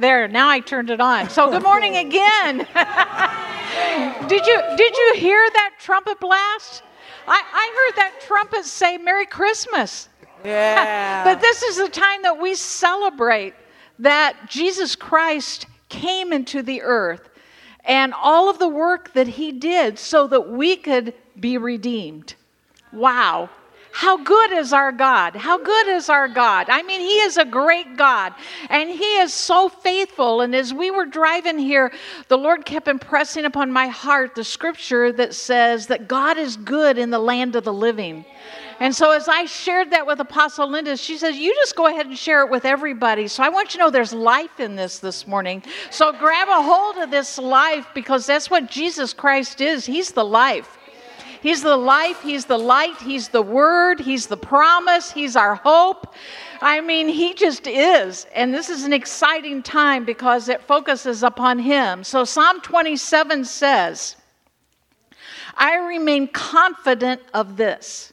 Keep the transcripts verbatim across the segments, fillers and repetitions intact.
there. Now I turned it on. So good morning again. Did you did you hear that trumpet blast? I, I heard that trumpet say Merry Christmas. Yeah. But this is the time that we celebrate that Jesus Christ came into the earth and all of the work that he did so that we could be redeemed. Wow. How good is our God? How good is our God? I mean, he is a great God, and he is so faithful. And as we were driving here, the Lord kept impressing upon my heart the scripture that says that God is good in the land of the living. And so as I shared that with Apostle Linda, she says, you just go ahead and share it with everybody. So I want you to know there's life in this this morning. So grab a hold of this life, because that's what Jesus Christ is. He's the life. He's the life, he's the light, he's the word, he's the promise, he's our hope. I mean, he just is. And this is an exciting time because it focuses upon him. So Psalm twenty-seven says, I remain confident of this.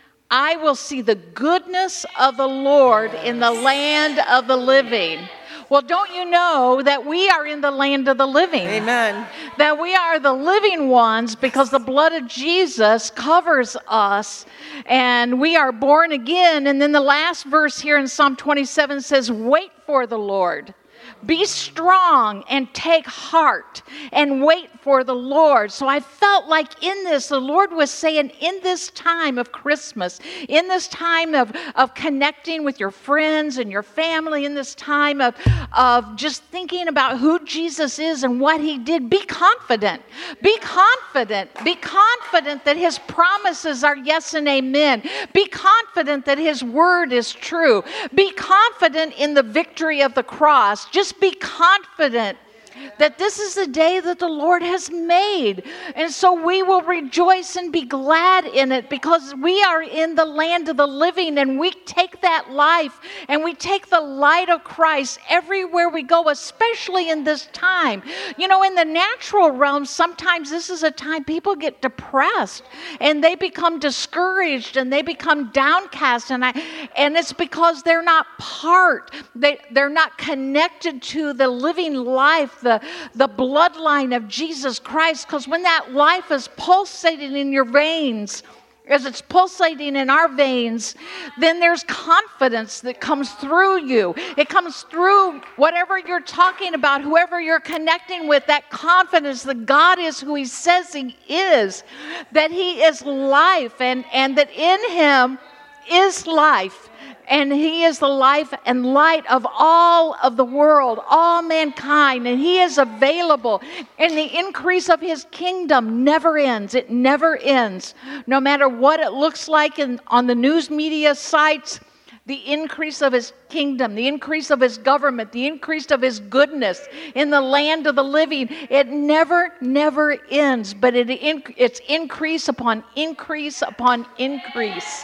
I will see the goodness of the Lord in the land of the living. Well, don't you know that we are in the land of the living? Amen. That we are the living ones because the blood of Jesus covers us and we are born again. And then the last verse here in Psalm twenty-seven says, wait for the Lord. Be strong and take heart and wait for the Lord. So I felt like in this, the Lord was saying, in this time of Christmas, in this time of, of connecting with your friends and your family, in this time of, of just thinking about who Jesus is and what he did, be confident. Be confident. Be confident that his promises are yes and amen. Be confident that his word is true. Be confident in the victory of the cross. Just be confident that this is the day that the Lord has made. And so we will rejoice and be glad in it because we are in the land of the living and we take that life and we take the light of Christ everywhere we go, especially in this time. You know, in the natural realm, sometimes this is a time people get depressed and they become discouraged and they become downcast. And I, and it's because they're not part, they, they're not connected to the living life, the, the bloodline of Jesus Christ. Because when that life is pulsating in your veins, as it's pulsating in our veins, then there's confidence that comes through you. It comes through whatever you're talking about, whoever you're connecting with, that confidence that God is who he says he is, that he is life, and, and that in him is life. And he is the life and light of all of the world, all mankind. And he is available. And the increase of his kingdom never ends. It never ends. No matter what it looks like in, on the news media sites, the increase of his kingdom, the increase of his government, the increase of his goodness in the land of the living, it never, never ends. But it, it's increase upon increase upon increase.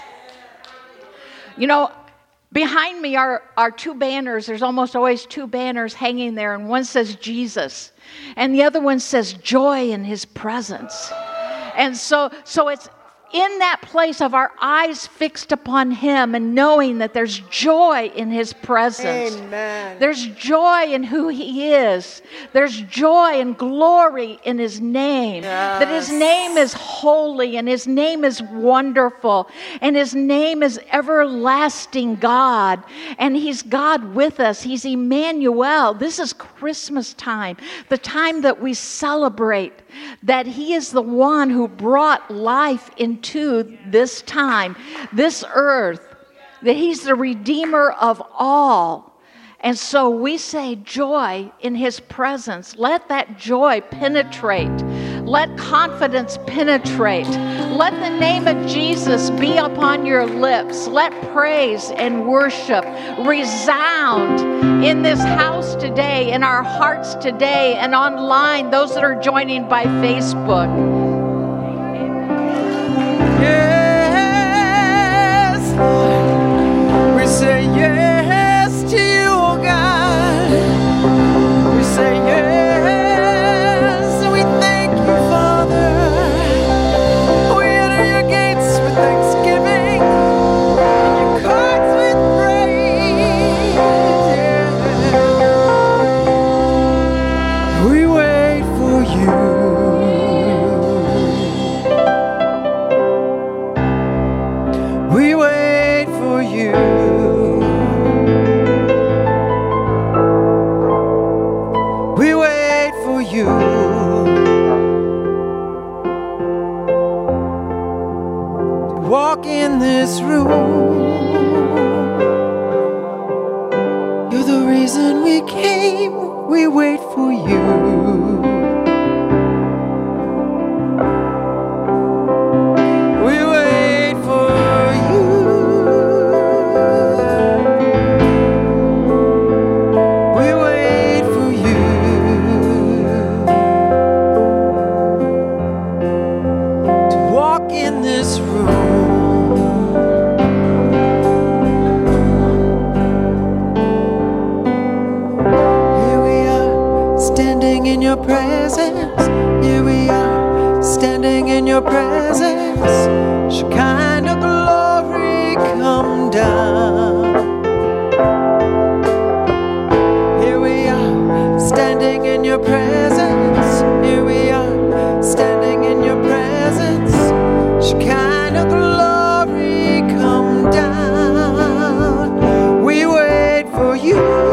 You know, behind me are, are two banners. There's almost always two banners hanging there. And one says Jesus. And the other one says joy in his presence. And so, so it's in that place of our eyes fixed upon him and knowing that there's joy in his presence. Amen. There's joy in who he is. There's joy and glory in his name. Yes. That his name is holy and his name is wonderful and his name is everlasting God. And he's God with us. He's Emmanuel. This is Christmas time, the time that we celebrate that he is the one who brought life into this time, this earth, that he's the Redeemer of all. And so we say joy in his presence. Let that joy penetrate. Let confidence penetrate. Let the name of Jesus be upon your lips. Let praise and worship resound in this house today, in our hearts today, and online, those that are joining by Facebook. Yes, we say yes to you, oh God. We say yes, we thank you, Father. We enter your gates with thanksgiving, and your courts with praise. Yeah. walk in this room. You're the reason we came, we wait for you. Your presence, Shekinah glory come down. Here we are, standing in your presence. Here we are, standing in your presence. Shekinah glory come down. We wait for you.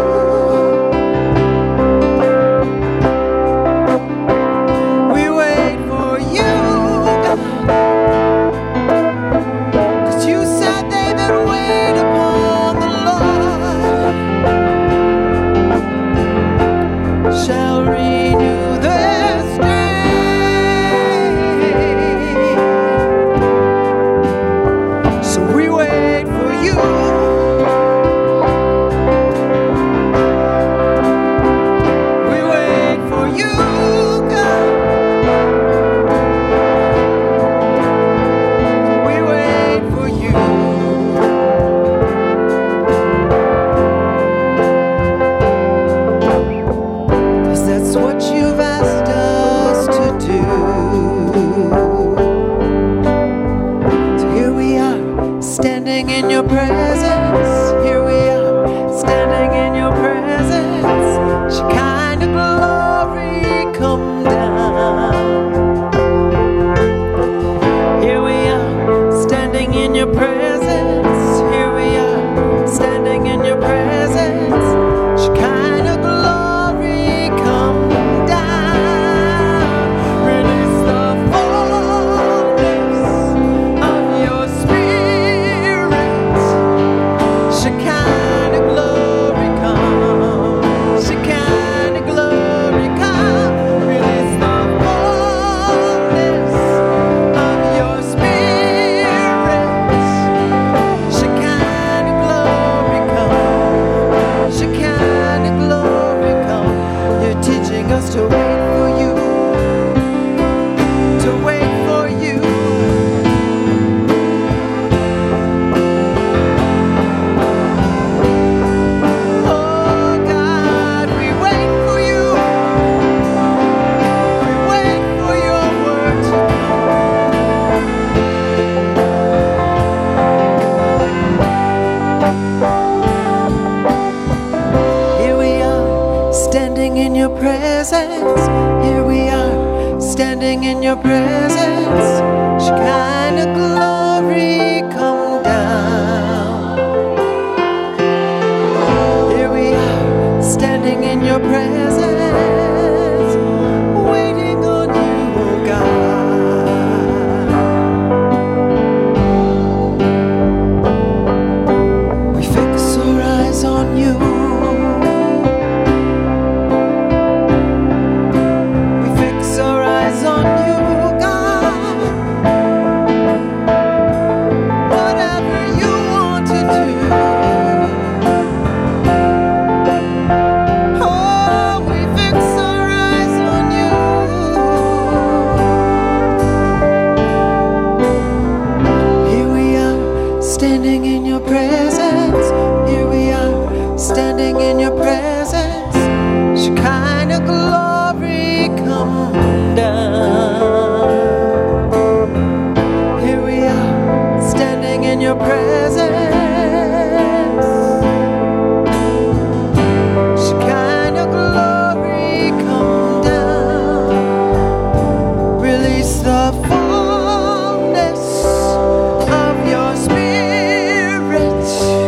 Fullness of your spirit.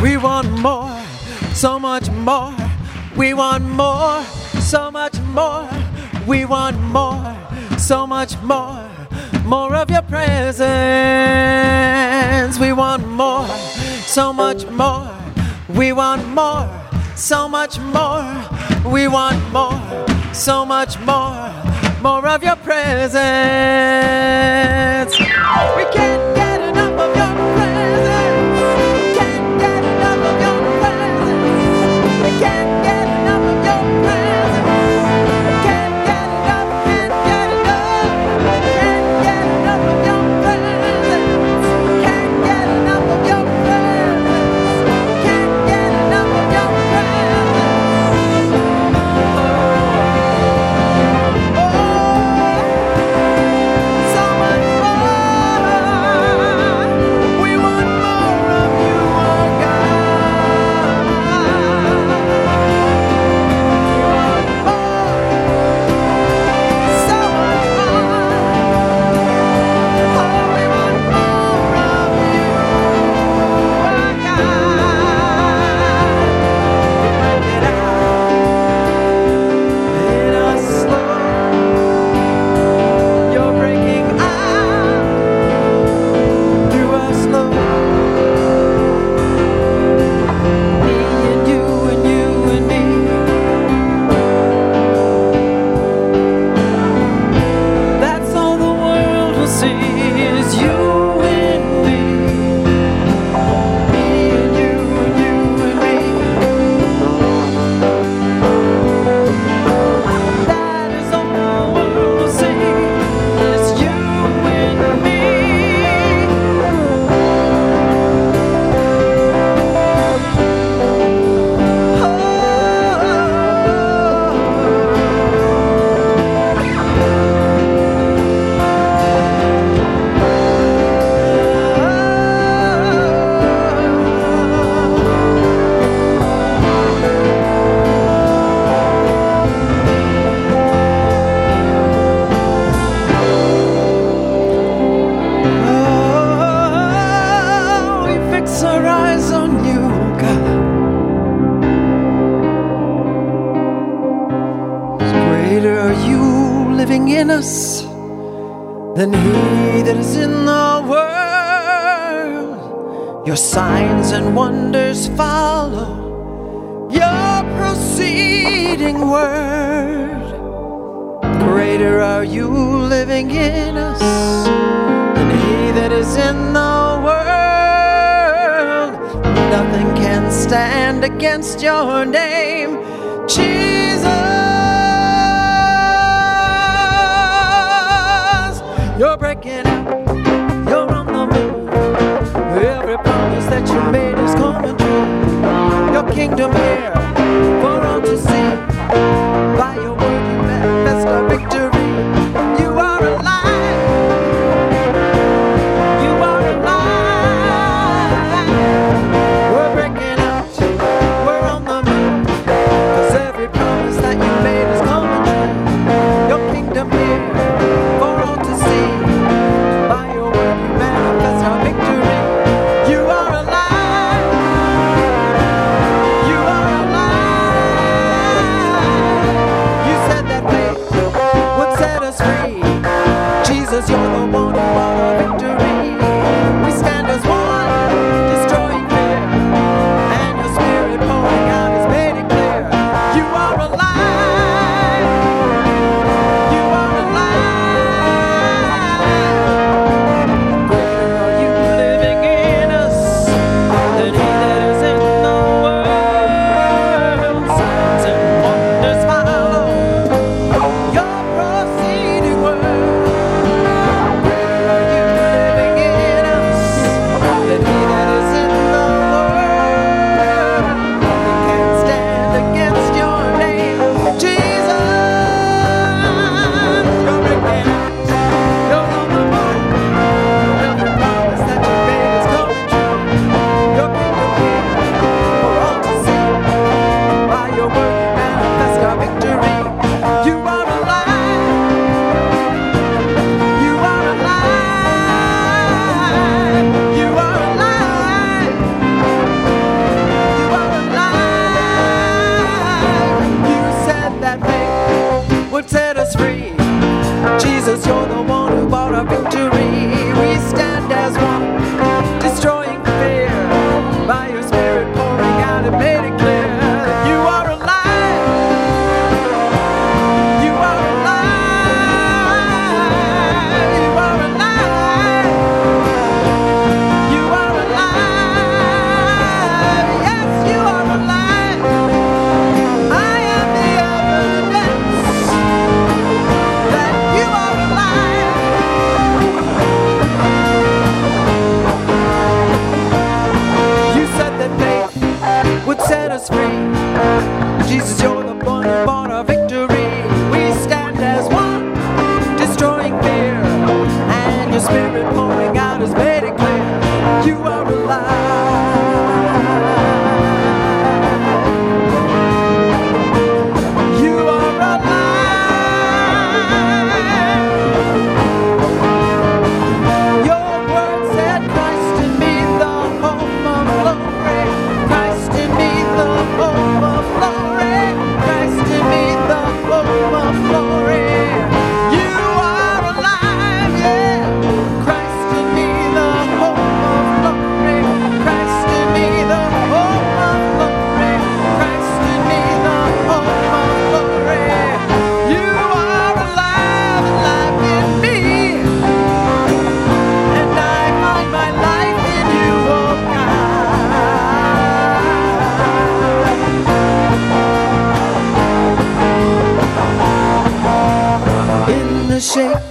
We want more, so much more. We want more, so much more. We want more, so much more. More of your presence. We want more, so much more. We want more, so much more. We want more, so much more. More of your presence. We can't get enough of your presence. Can't get enough of your presence. We can't get enough of your presence. Can't get enough, can't get enough. Can't get enough of your presence. Can't get enough of your presence. Can't get enough of your presence. So much more. We want more of you, oh God. We want more. So much more. Oh, we want more of you, oh God. Break it out in us, Lord. You're breaking out through us, Lord. Me and you and you and me. That's all the world will see is you and me. Me and you and you and me. That is all the world will see is you and me. Oh, we fix our eyes on you, God. Greater are you living in us than he that is in the world. Your signs and wonders follow your proceeding word. Greater are you living in us than he that is in the world. Nothing can stand against your name, Jesus. You're breaking out, you're on the move. Every promise that you made is coming true. Your kingdom here for all to see. By your word you manifest our victory. You are alive. You are alive. We're breaking out, we're on the move. 'Cause every promise that you made is coming true. Your kingdom here for all to see.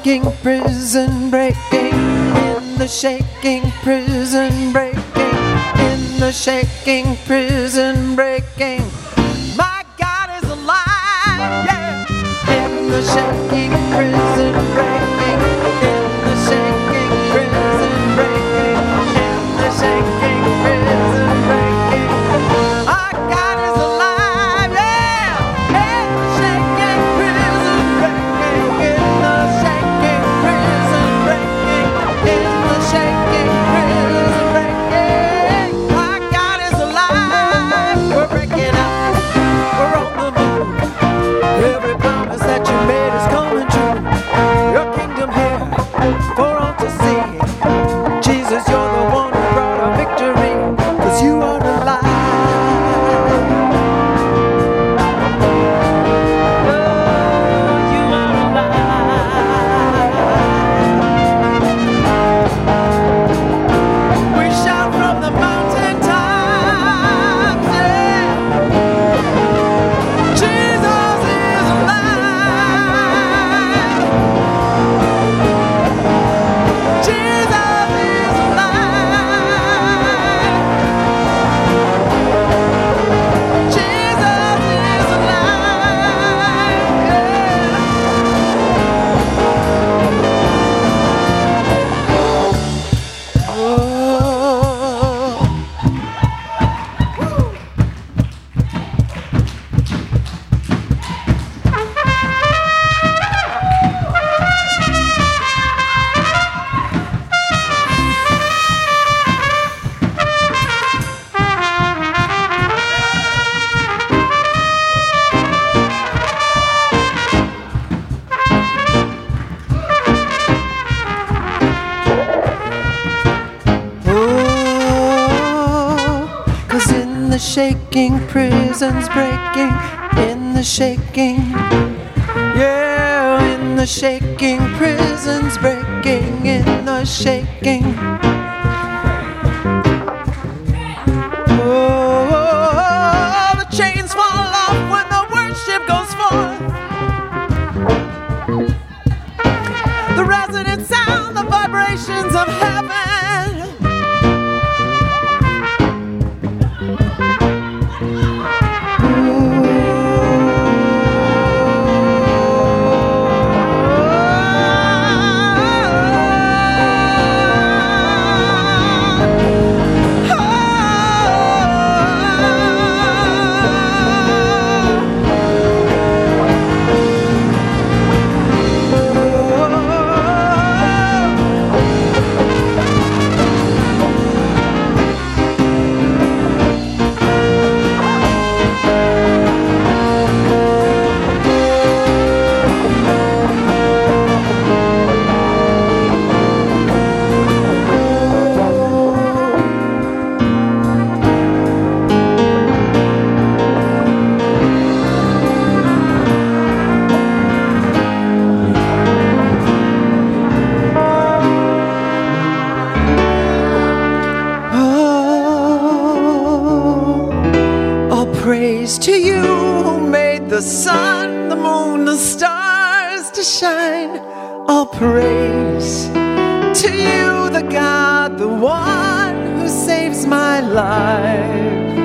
shaking prison breaking, in the shaking prison breaking, in the shaking prison breaking. My God is alive, yeah. In the shaking prison breaking, in the shaking prison breaking, in the shaking prison breaking. Our God is alive, yeah. In the shaking prison breaking, in the shaking prison breaking, in the shaking prison breaking. Our God is alive. We're breaking out. We're on the move. Every promise that you made is coming true. Your kingdom here for all to see. Jesus, you're the one who brought our victory, 'cause you are alive. Oh, you are alive. We shout from the mountain tops, yeah. Jesus is alive. Jesus is alive. Jesus is alive. Oh. Oh, 'cause in the shaking prisons breaking, in the shaking, yeah, in the shaking prisons breaking, in the shaking. Oh, the chains fall off when the worship goes forth. The resonant sound, the vibrations of heaven. Praise to you who made the sun, the moon, the stars to shine. All praise to you, the God, the one who saves my life.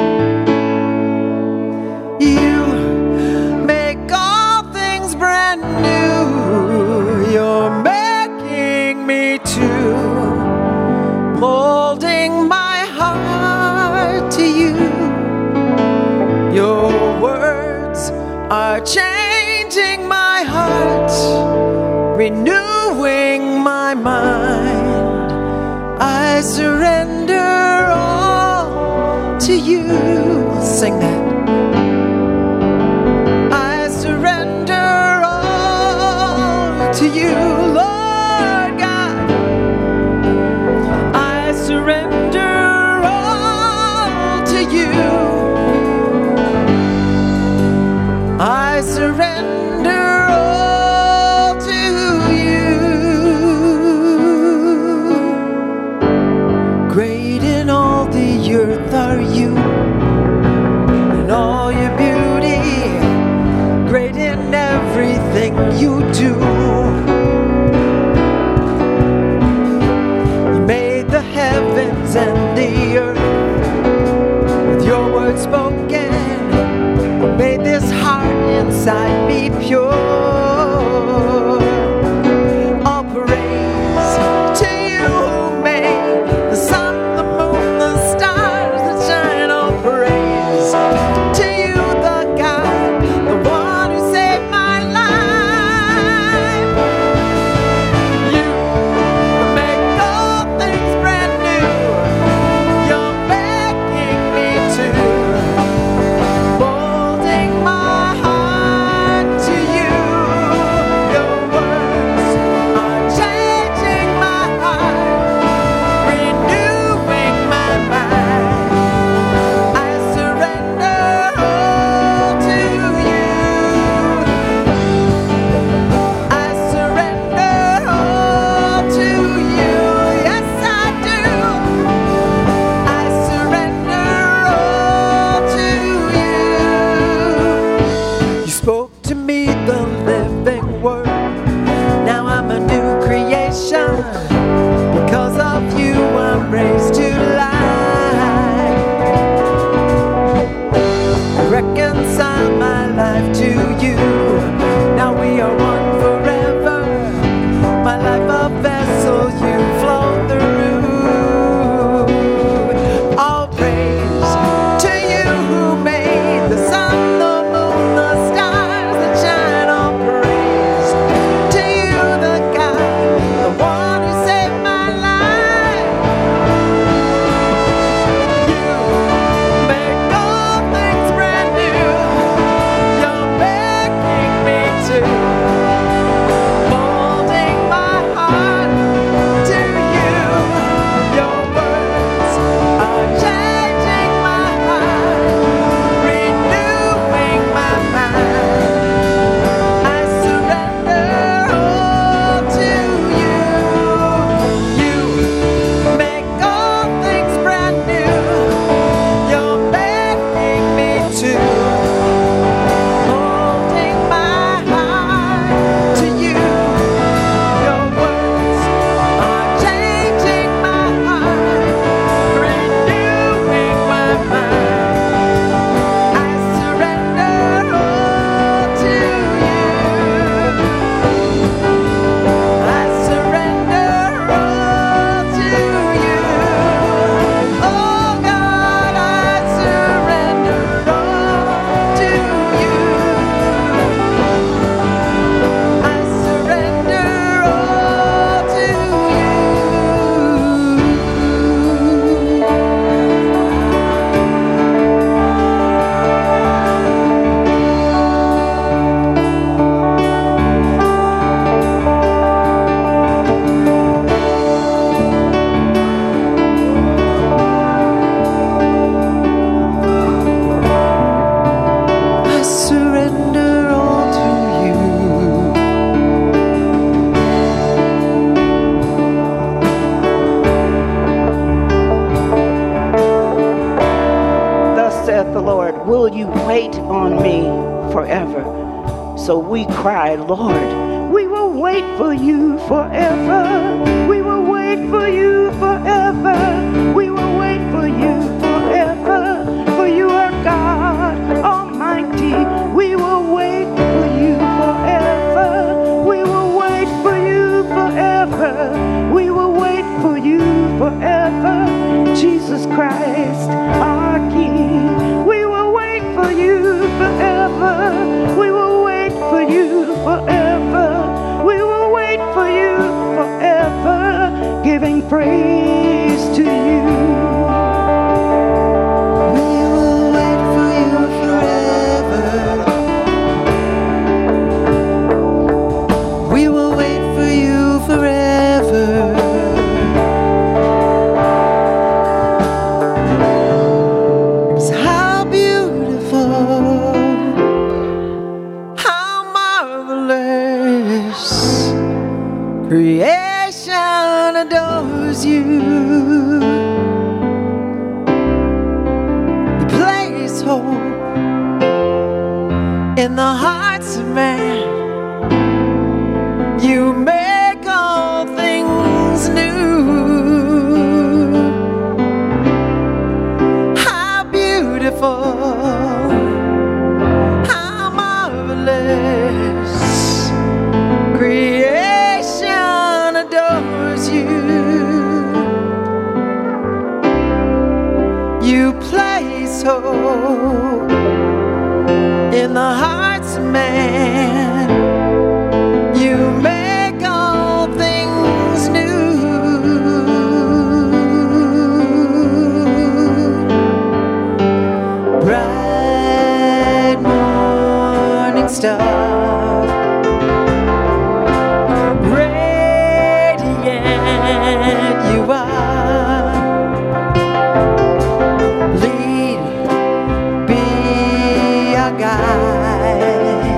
You make all things brand new. You're making me too, molding my heart to you. Your words are changing my heart, renewing my mind. I surrender all to you. Sing that. I surrender all to you, Lord God. I surrender all to you. I surrender all to you. Great in all the earth are you, in all your beauty, great in everything you do. inside me pure. All praise to you who made the sun, the moon, the stars that shine. All praise to you, the God, the one who saved my life. You make all things brand new. You're making me to molding my heart to you. Your words are changing my heart, renewing my mind. I surrender all to you. I surrender all to you. Yes, I do. I surrender all to you. You spoke to me the living word. Now I'm a new creation. Because of you, I'm raised to life. Reconcile my life to you. Now we are one forever. My life a vessel you flow through. All praise to you who made the sun, the moon, the stars that shine. All praise to you, the God, the one who saved my life. You make all things brand new. You're making me to molding my heart to you. Your words are changing my heart, renewing my mind. I surrender all to you. You make all things brand new. You're making me to molding my heart to you. Your words are changing my heart, renewing my mind. I surrender all to you. I surrender all to you. Oh God, I surrender all to you. I surrender all to I surrender all to you. Thus saith the Lord, will you wait on me forever? So we cried, Lord, we will wait for you forever. We will wait for you forever. We will wait for you forever. For you are God Almighty. We will wait for you forever. We will wait for you forever. We will wait for you forever. Jesus Christ, our King. We will wait for you forever. We will wait for you forever. We will wait for you forever. Giving praise You place hope in the hearts of man. You make all things new. Bright morning star, radiant you are. Lead, be our guide,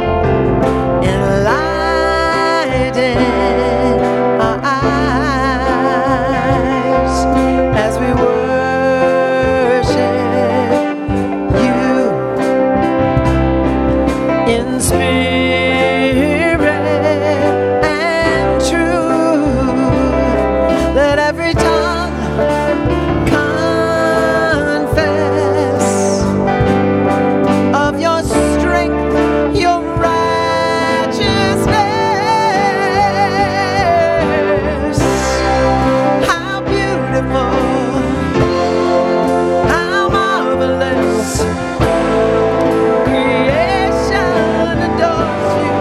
enlighten our eyes as we worship you in spirit and truth. Let every tongue confess of your strength, your righteousness. How beautiful, how marvelous. Creation adores you.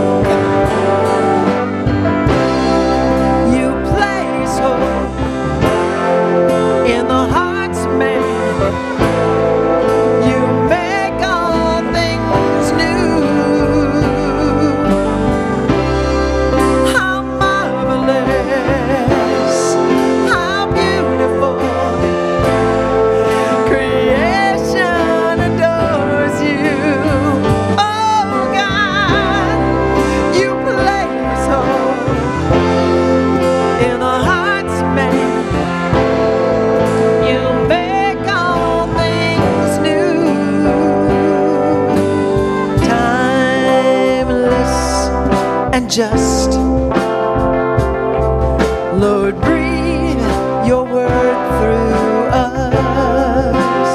You place hope in the hearts of man. You make all things new. How marvelous, how beautiful. Creation adores you. Oh God, you place hope in the hearts of man. You make all things new. Timeless and just. Lord, breathe your word through us,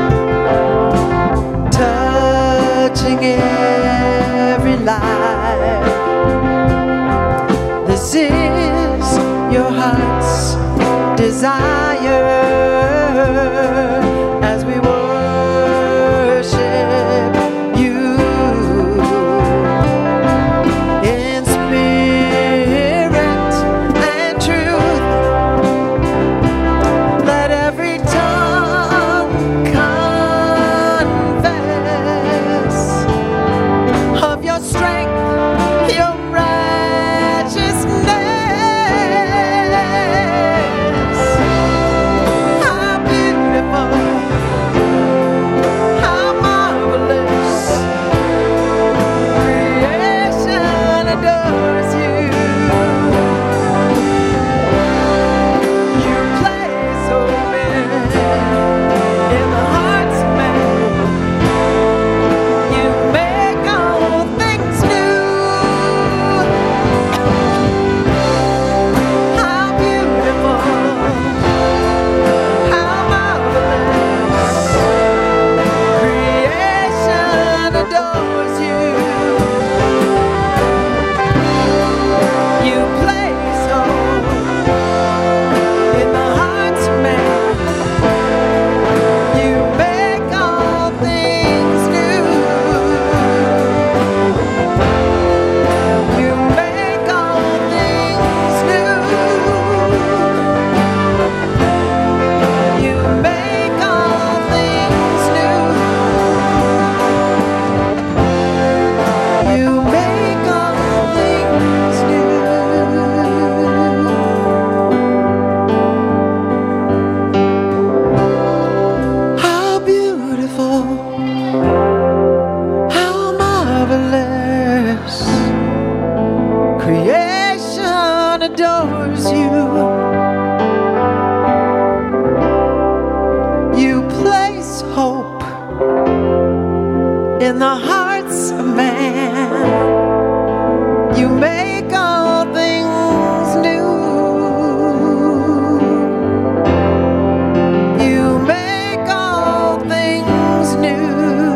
touching every life. This is your heart's desire as we worship you in spirit and truth. Let every tongue confess of your strength, your righteousness. How beautiful, how marvelous. Creation adores you. You place open in the hearts of men. You make all things new. How beautiful, how marvelous. Creation adores you. You place hope in the hearts of men. You make all things new. You make all things new. You make all things new. You make all things new. How beautiful, how marvelous. Creation adores you. You place hope in the hearts of man. You make all things new. You make all things new.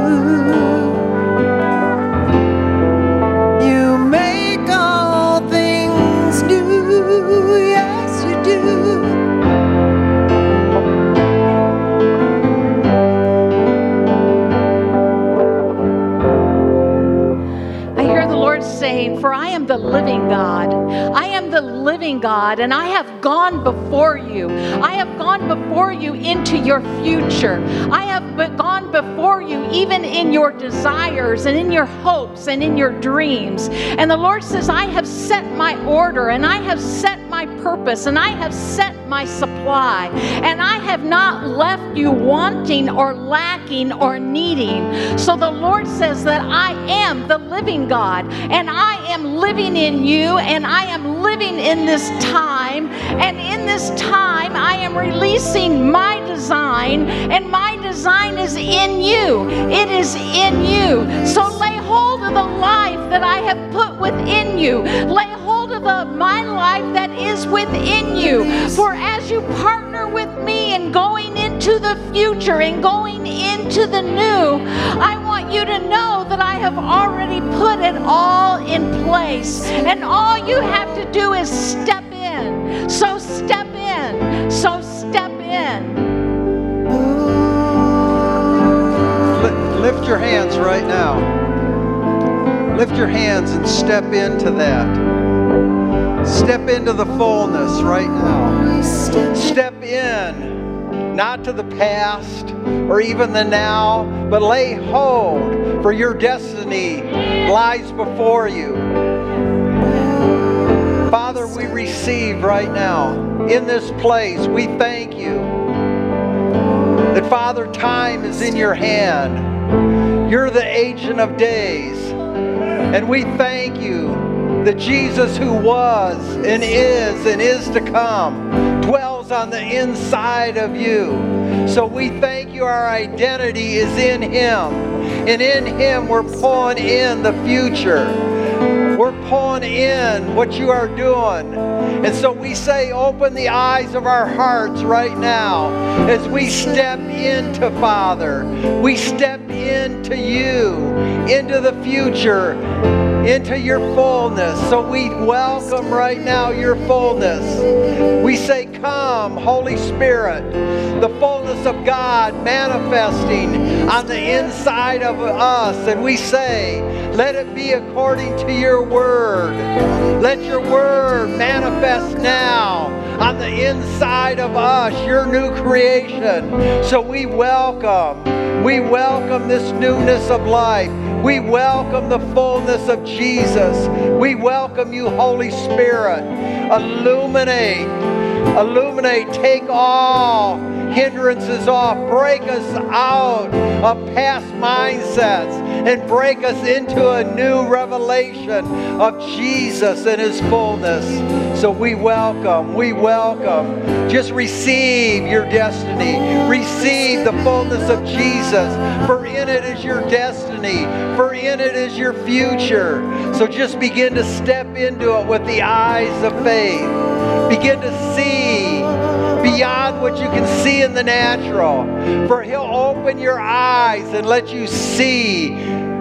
You make all things new. Yes, you do. living God. I am the living God, and I have gone before you. I have gone before you into your future. I have be- gone before you even in your desires and in your hopes and in your dreams. And the Lord says, I have set my order, and I have set my purpose, and I have set my supply, and I have not left you wanting or lacking or needing. So the Lord says that I am the living God, and I am living in you, and I am living in this time, and in this time I am releasing my design, and my design is in you. It is in you. So lay hold of the life that I have put within you. Lay hold of the my life that is within you. For as you partner with me in going into the future and going into the new, I want you to know that I have already put it all in place. And all you have to do is step in. So step in. So step in. Lift your hands right now. Lift your hands and step into that. Step into the fullness right now. Step in, not to the past or even the now, but lay hold, for your destiny lies before you. Father, we receive right now in this place. We thank you that, Father, time is in your hand. You're the Ancient of Days. And we thank you that Jesus, who was and is and is to come, dwells on the inside of you. So we thank you our identity is in Him. And in Him we're pulling in the future. We're pulling in what you are doing. And so we say, open the eyes of our hearts right now as we step into, Father. We step into you, into the future, into your fullness. So we welcome right now your fullness. We say, come, Holy Spirit, the fullness of God manifesting on the inside of us. And we say, let it be according to your word. Let your word manifest now on the inside of us, your new creation. So we welcome, we welcome this newness of life. We welcome the fullness of Jesus. We welcome you, Holy Spirit. Illuminate, illuminate, take all hindrances off. Break us out of past mindsets and break us into a new revelation of Jesus and His fullness. So we welcome, we welcome. Just receive your destiny. Receive the fullness of Jesus. For in it is your destiny. For in it is your future. So just begin to step into it with the eyes of faith. Begin to see beyond what you can see in the natural. For He'll open your eyes and let you see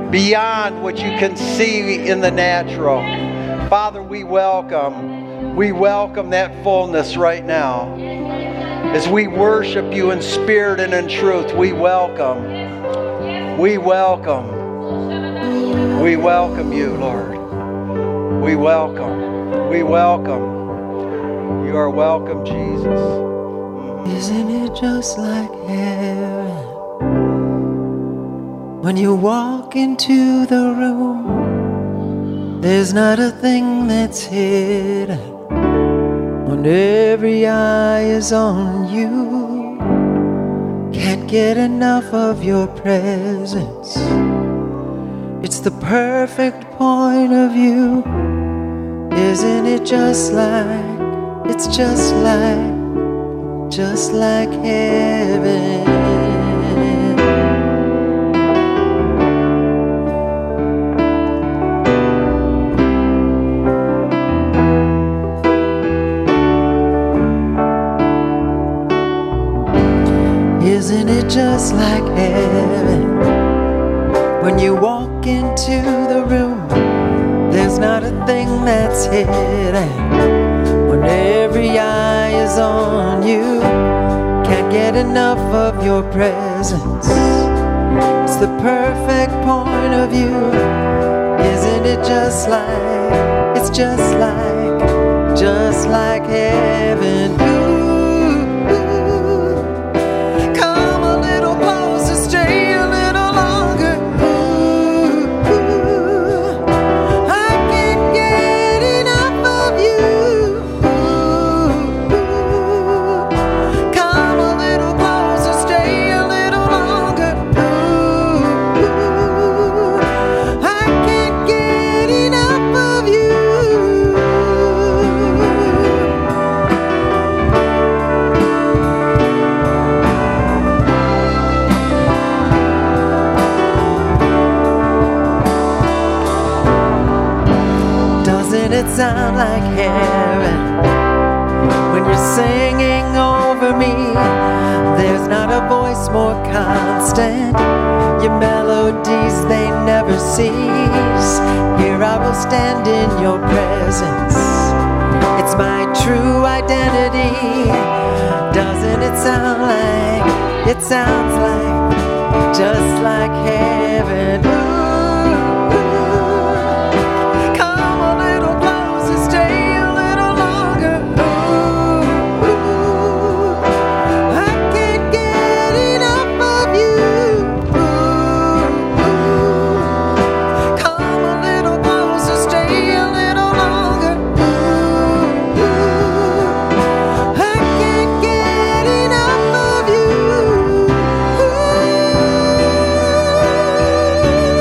beyond what you can see in the natural. Father, we welcome, we welcome that fullness right now. As we worship you in spirit and in truth, we welcome, we welcome, we welcome you, Lord. We welcome, we welcome. You are welcome, Jesus. Isn't it just like heaven when you walk into the room? There's not a thing that's hidden when every eye is on you. Can't get enough of your presence. It's the perfect point of view. Isn't it just like, it's just like, just like heaven. Isn't it just like heaven when you walk into the room? There's not a thing that's hidden when every eye is on you. Can't get enough of your presence. It's the perfect point of view. Isn't it just like, it's It's just like, just like heaven. Ooh, ooh. Come a little closer, stay a little longer. Ooh, ooh. I can't get enough of you. Ooh, ooh. Come a little closer, stay a little longer. Ooh, ooh. I can't get enough of you. Doesn't it sound like heaven when you're singing over me? There's not a voice more constant. Your melodies, they never cease. Here I will stand in your presence. It's my true identity. Doesn't it sound like, it sounds like, just like heaven. Ooh, ooh. Come a little closer, stay a little longer. Ooh, ooh. I can't get enough of you. Ooh, ooh. Come a little closer, stay a little longer. Ooh, ooh. I can't get enough of you. Ooh.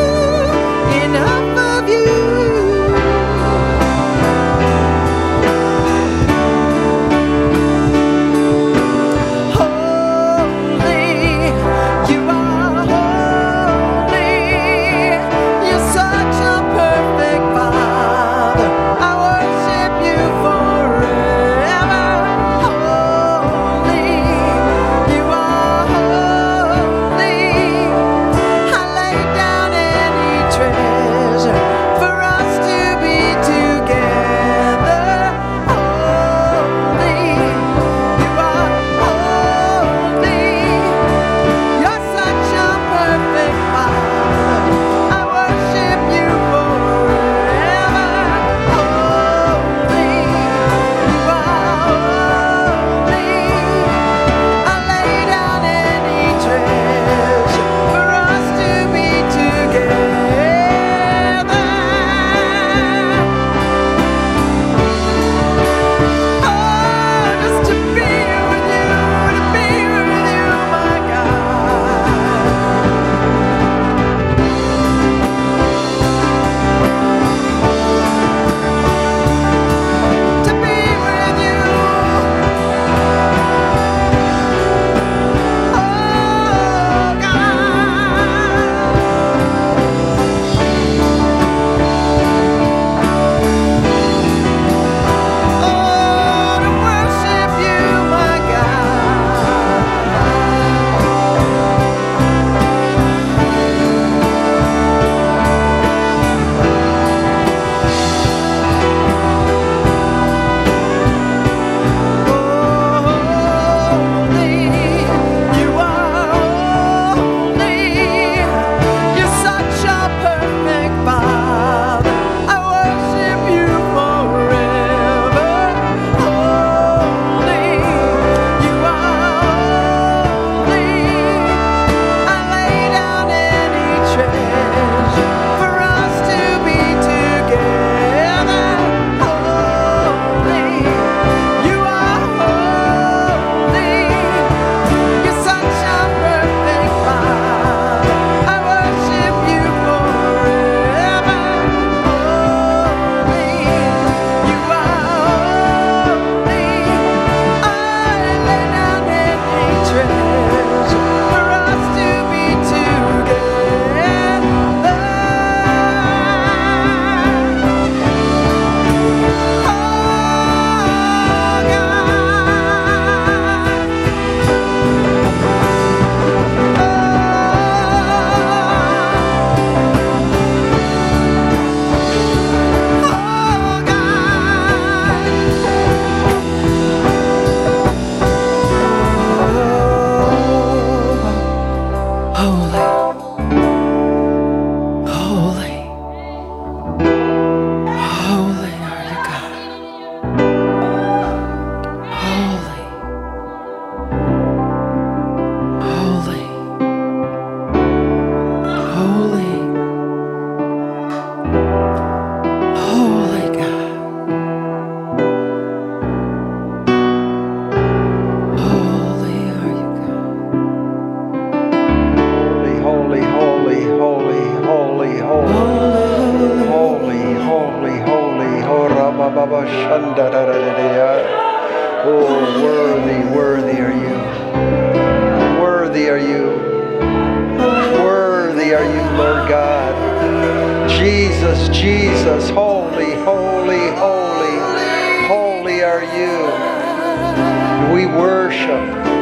Jesus, Jesus, holy, holy, holy, holy are you. We worship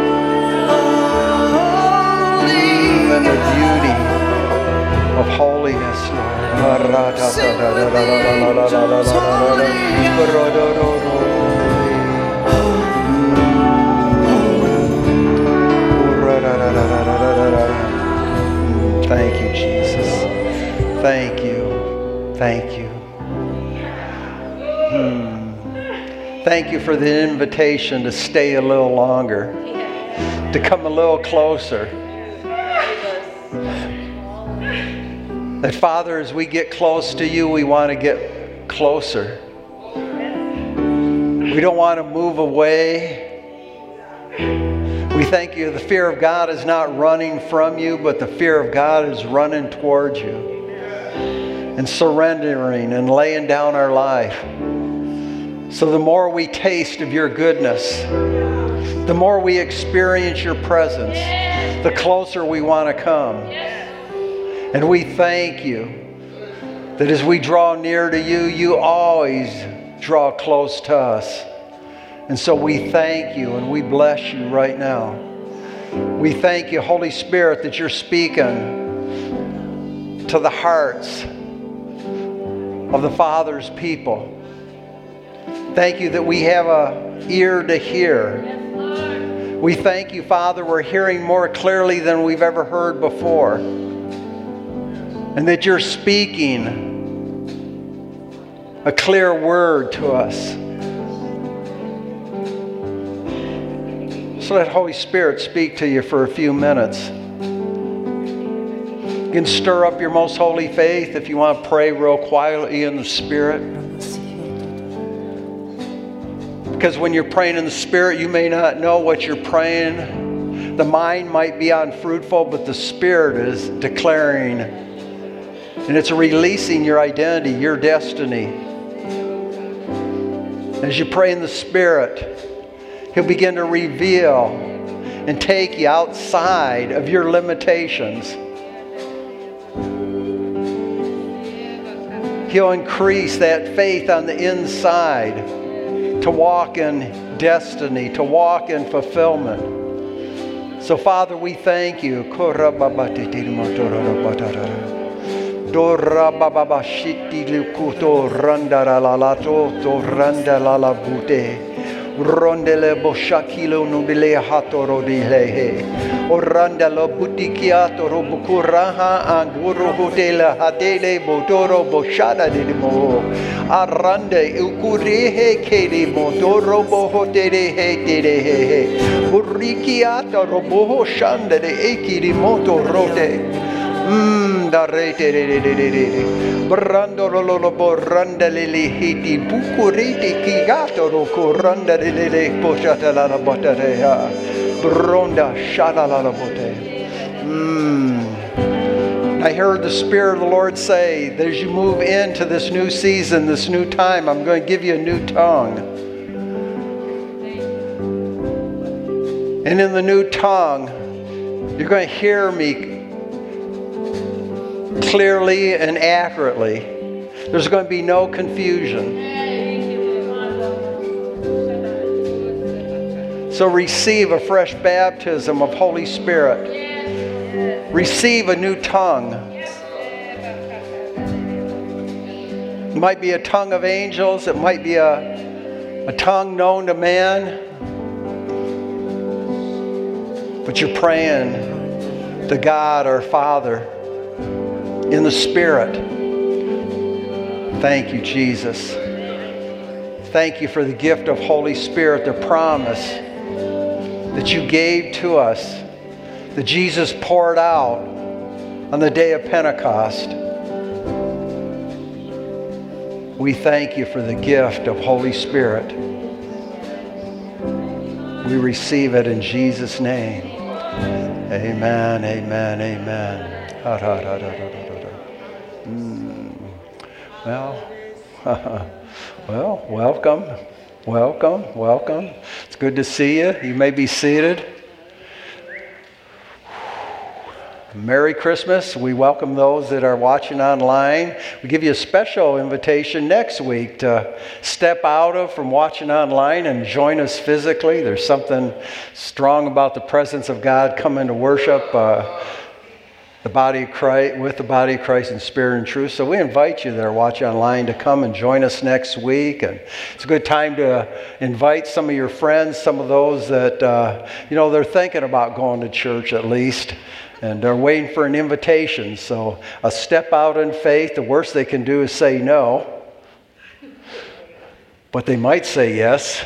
you in the beauty of holiness, Thank you, Jesus. Thank you. Thank you. Hmm. Thank you for the invitation to stay a little longer, to come a little closer. That, Father, as we get close to you, we want to get closer. We don't want to move away. We thank you the fear of God is not running from you, but the fear of God is running towards you and surrendering and laying down our life. So the more we taste of your goodness, the more we experience your presence, the closer we want to come. And we thank you that as we draw near to you, you always draw close to us. And so we thank you and we bless you right now. We thank you, Holy Spirit, that you're speaking to the hearts of the Father's people. Thank you that we have an ear to hear. We thank you, Father, we're hearing more clearly than we've ever heard before. And that you're speaking a clear word to us. So let Holy Spirit speak to you for a few minutes. You can stir up your most holy faith if you want to pray real quietly in the Spirit. Because when you're praying in the Spirit, you may not know what you're praying. The mind might be unfruitful, but the Spirit is declaring, and it's releasing your identity, your destiny. As you pray in the Spirit, He'll begin to reveal and take you outside of your limitations. He'll increase that faith on the inside to walk in destiny, to walk in fulfillment. So, Father, we thank you. Dora baba shiti lukuto randara la lato to randala la bute rondele boshakilo nubile hatoro di lehe orandalo butikiato robukuraha anguru hotela hadele bodoro boshada de mo arande ukurihe kedi modoro bohotele he de he burikiato roboho shanda de ekiri moto rote. Mmm, da rete de de de de de. Brando lo lo borranda le le hiti bukuriti kigato ro koranda le le le pochata la la botarea. Bronda shada la la bote. Mmm. I heard the Spirit of the Lord say that as you move into this new season, this new time, I'm going to give you a new tongue. And in the new tongue, you're going to hear me clearly and accurately. There's going to be no confusion. So receive a fresh baptism of Holy Spirit. Receive a new tongue. It might be a tongue of angels. It might be a, a tongue known to man. But you're praying to God our Father in the Spirit. Thank you, Jesus. Thank you for the gift of Holy Spirit, the promise that you gave to us, that Jesus poured out on the day of Pentecost. We thank you for the gift of Holy Spirit. We receive it in Jesus' name. Amen, amen, amen. Mm. Well, well, welcome, welcome, welcome. It's good to see you. You may be seated. Merry Christmas. We welcome those that are watching online. We give you a special invitation next week to step out of from watching online and join us physically. There's something strong about the presence of God coming to worship uh, the body of Christ, with the body of Christ in spirit and truth. So we invite you that are watching online to come and join us next week. And it's a good time to invite some of your friends, some of those that, uh, you know, they're thinking about going to church at least. And they're waiting for an invitation. So a step out in faith. The worst they can do is say no. But they might say yes.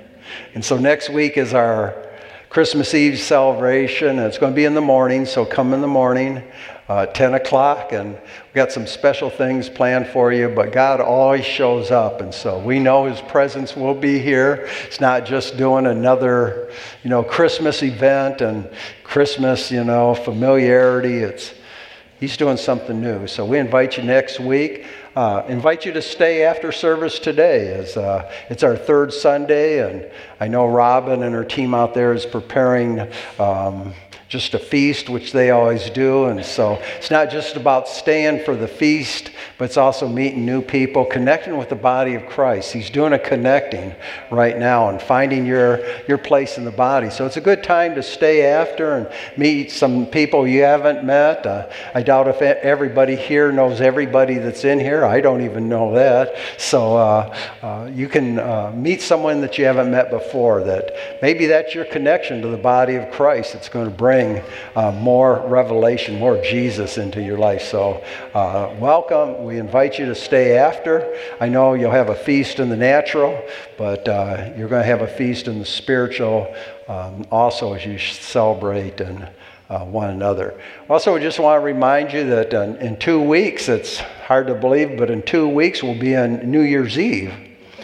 And so next week is our Christmas Eve celebration. It's going to be in the morning, so come in the morning, uh, ten o'clock, and we've got some special things planned for you, but God always shows up, and so we know His presence will be here. It's not just doing another, you know, Christmas event and Christmas, you know, familiarity. It's He's doing something new. So we invite you next week. Uh, invite you to stay after service today, as uh, it's our third Sunday, and I know Robin and her team out there is preparing um, just a feast, which they always do, and so it's not just about staying for the feast, but it's also meeting new people, connecting with the body of Christ. He's doing a connecting right now and finding your, your place in the body. So it's a good time to stay after and meet some people you haven't met. Uh, I doubt if everybody here knows everybody that's in here. I don't even know that. So uh, uh, you can uh, meet someone that you haven't met before, that maybe that's your connection to the body of Christ. It's going to bring uh, more revelation, more Jesus into your life. So uh, welcome. We invite you to stay after. I know you'll have a feast in the natural, but uh, you're going to have a feast in the spiritual um, also as you celebrate and Uh, one another. Also, we just want to remind you that uh, in two weeks, it's hard to believe, but in two weeks we'll be on New Year's Eve.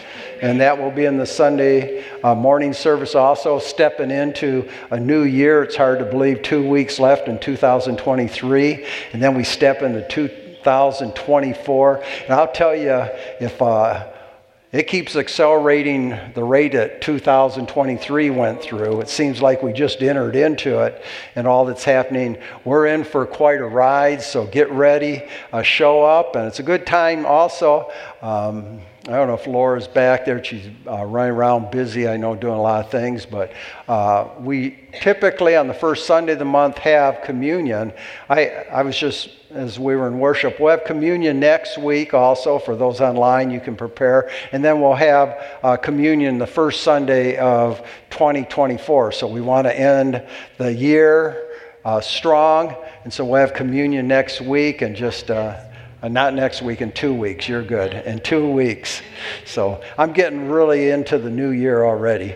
And that will be in the Sunday uh, morning service also, stepping into a new year. It's hard to believe, two weeks left in two thousand twenty-three. And then we step into two thousand twenty-four. And I'll tell you, if uh, it keeps accelerating the rate that two thousand twenty-three went through. It seems like we just entered into it and all that's happening. We're in for quite a ride, so get ready, uh, show up. And it's a good time also. Um, I don't know if Laura's back there. She's uh, running around busy, I know, doing a lot of things. But uh, we typically on the first Sunday of the month have communion. I, I was just, as we were in worship, we'll have communion next week also. For those online, you can prepare. And then we'll have uh, communion the first Sunday of twenty twenty-four. So we want to end the year uh, strong. And so we'll have communion next week and just... Uh, Uh, not next week, in two weeks. You're good. In two weeks. So I'm getting really into the new year already.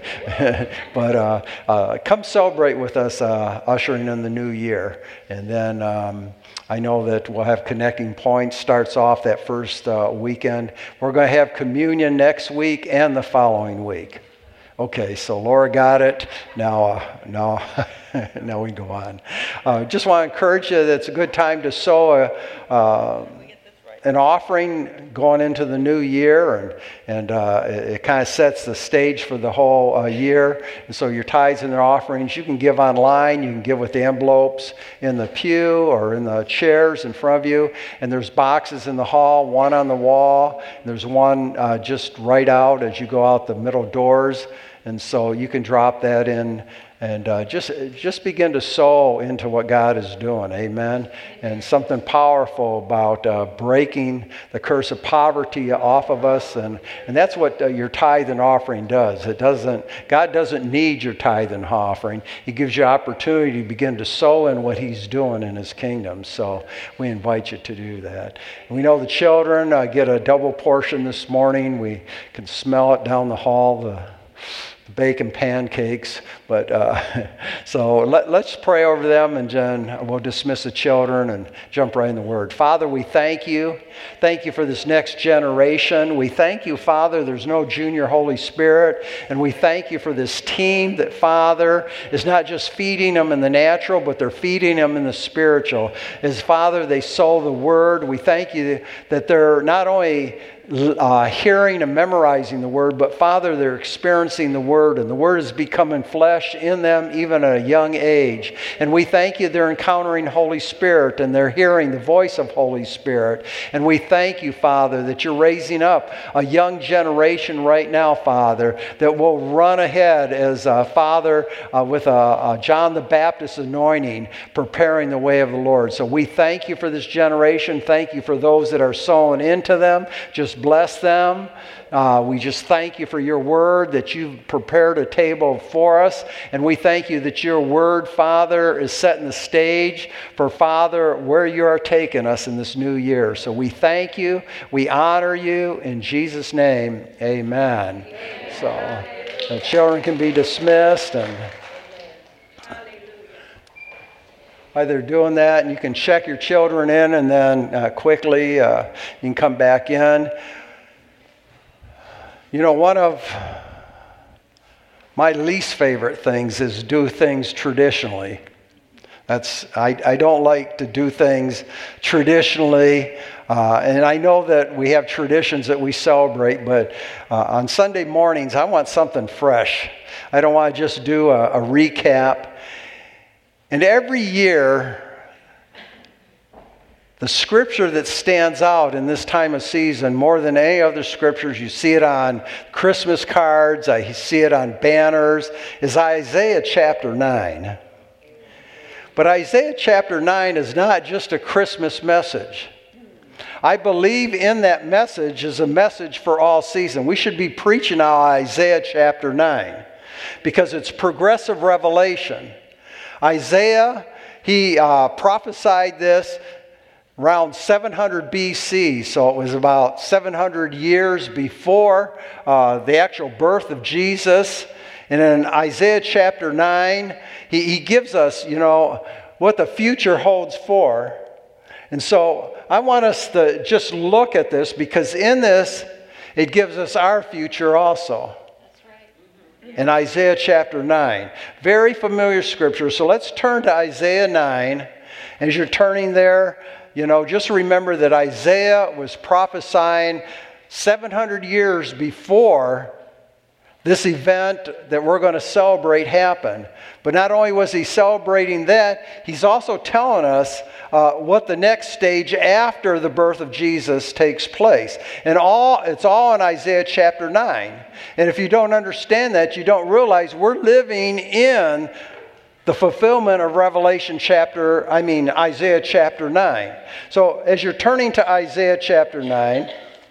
But uh, uh, come celebrate with us, uh, ushering in the new year. And then um, I know that we'll have Connecting Points. Starts off that first uh, weekend. We're going to have communion next week and the following week. Okay, so Laura got it. Now, uh, now, now we can go on. Uh, just want to encourage you that it's a good time to sow a... Uh, an offering going into the new year, and and uh, it, it kind of sets the stage for the whole uh, year. And so your tithes and their offerings, you can give online, you can give with the envelopes in the pew or in the chairs in front of you. And there's boxes in the hall, one on the wall. There's one uh, just right out as you go out the middle doors. And so you can drop that in and uh, just just begin to sow into what God is doing. Amen. And something powerful about uh, breaking the curse of poverty off of us. And, and that's what uh, your tithe and offering does. It doesn't, God doesn't need your tithe and offering. He gives you opportunity to begin to sow in what He's doing in His kingdom. So we invite you to do that. And we know the children uh, get a double portion this morning. We can smell it down the hall. The, bacon pancakes, but uh, so let, let's pray over them, and then we'll dismiss the children and jump right in the Word. Father, we thank you. Thank you for this next generation. We thank you, Father, there's no junior Holy Spirit, and we thank you for this team that, Father, is not just feeding them in the natural, but they're feeding them in the spiritual. As, Father, they sow the Word, we thank you that they're not only uh, hearing and memorizing the Word, but Father, they're experiencing the Word, and the Word is becoming flesh in them even at a young age. And we thank you they're encountering Holy Spirit, and they're hearing the voice of Holy Spirit. And we thank you, Father, that you're raising up a young generation right now, Father, that will run ahead as uh, Father uh, with a, a John the Baptist anointing, preparing the way of the Lord. So we thank you for this generation. Thank you for those that are sowing into them. Just bless them. Uh, we just thank you for your word, that you've prepared a table for us. And we thank you that your word, Father, is setting the stage for, Father, where you are taking us in this new year. So we thank you. We honor you. In Jesus' name, amen. Amen. So the children can be dismissed. And while they're doing that, and you can check your children in, and then uh, quickly uh, you can come back in. You know, one of my least favorite things is do things traditionally. That's I, I don't like to do things traditionally. Uh, and I know that we have traditions that we celebrate, but uh, on Sunday mornings, I want something fresh. I don't want to just do a, a recap. And every year, the scripture that stands out in this time of season more than any other scriptures, you see it on Christmas cards, I see it on banners, is Isaiah chapter nine. But Isaiah chapter nine is not just a Christmas message. I believe in that message is a message for all season. We should be preaching out Isaiah chapter nine because it's progressive revelation. Isaiah, he uh, prophesied this around seven hundred B C, so it was about seven hundred years before uh, the actual birth of Jesus. And in Isaiah chapter nine, he, he gives us, you know, what the future holds for. And so I want us to just look at this, because in this, it gives us our future also. In Isaiah chapter nine. Very familiar scripture. So let's turn to Isaiah nine. As you're turning there, you know, just remember that Isaiah was prophesying seven hundred years before this event that we're going to celebrate happened. But not only was he celebrating that, he's also telling us uh, what the next stage after the birth of Jesus takes place. And all it's all in Isaiah chapter nine. And if you don't understand that, you don't realize we're living in the fulfillment of Revelation chapter, I mean Isaiah chapter nine. So as you're turning to Isaiah chapter nine,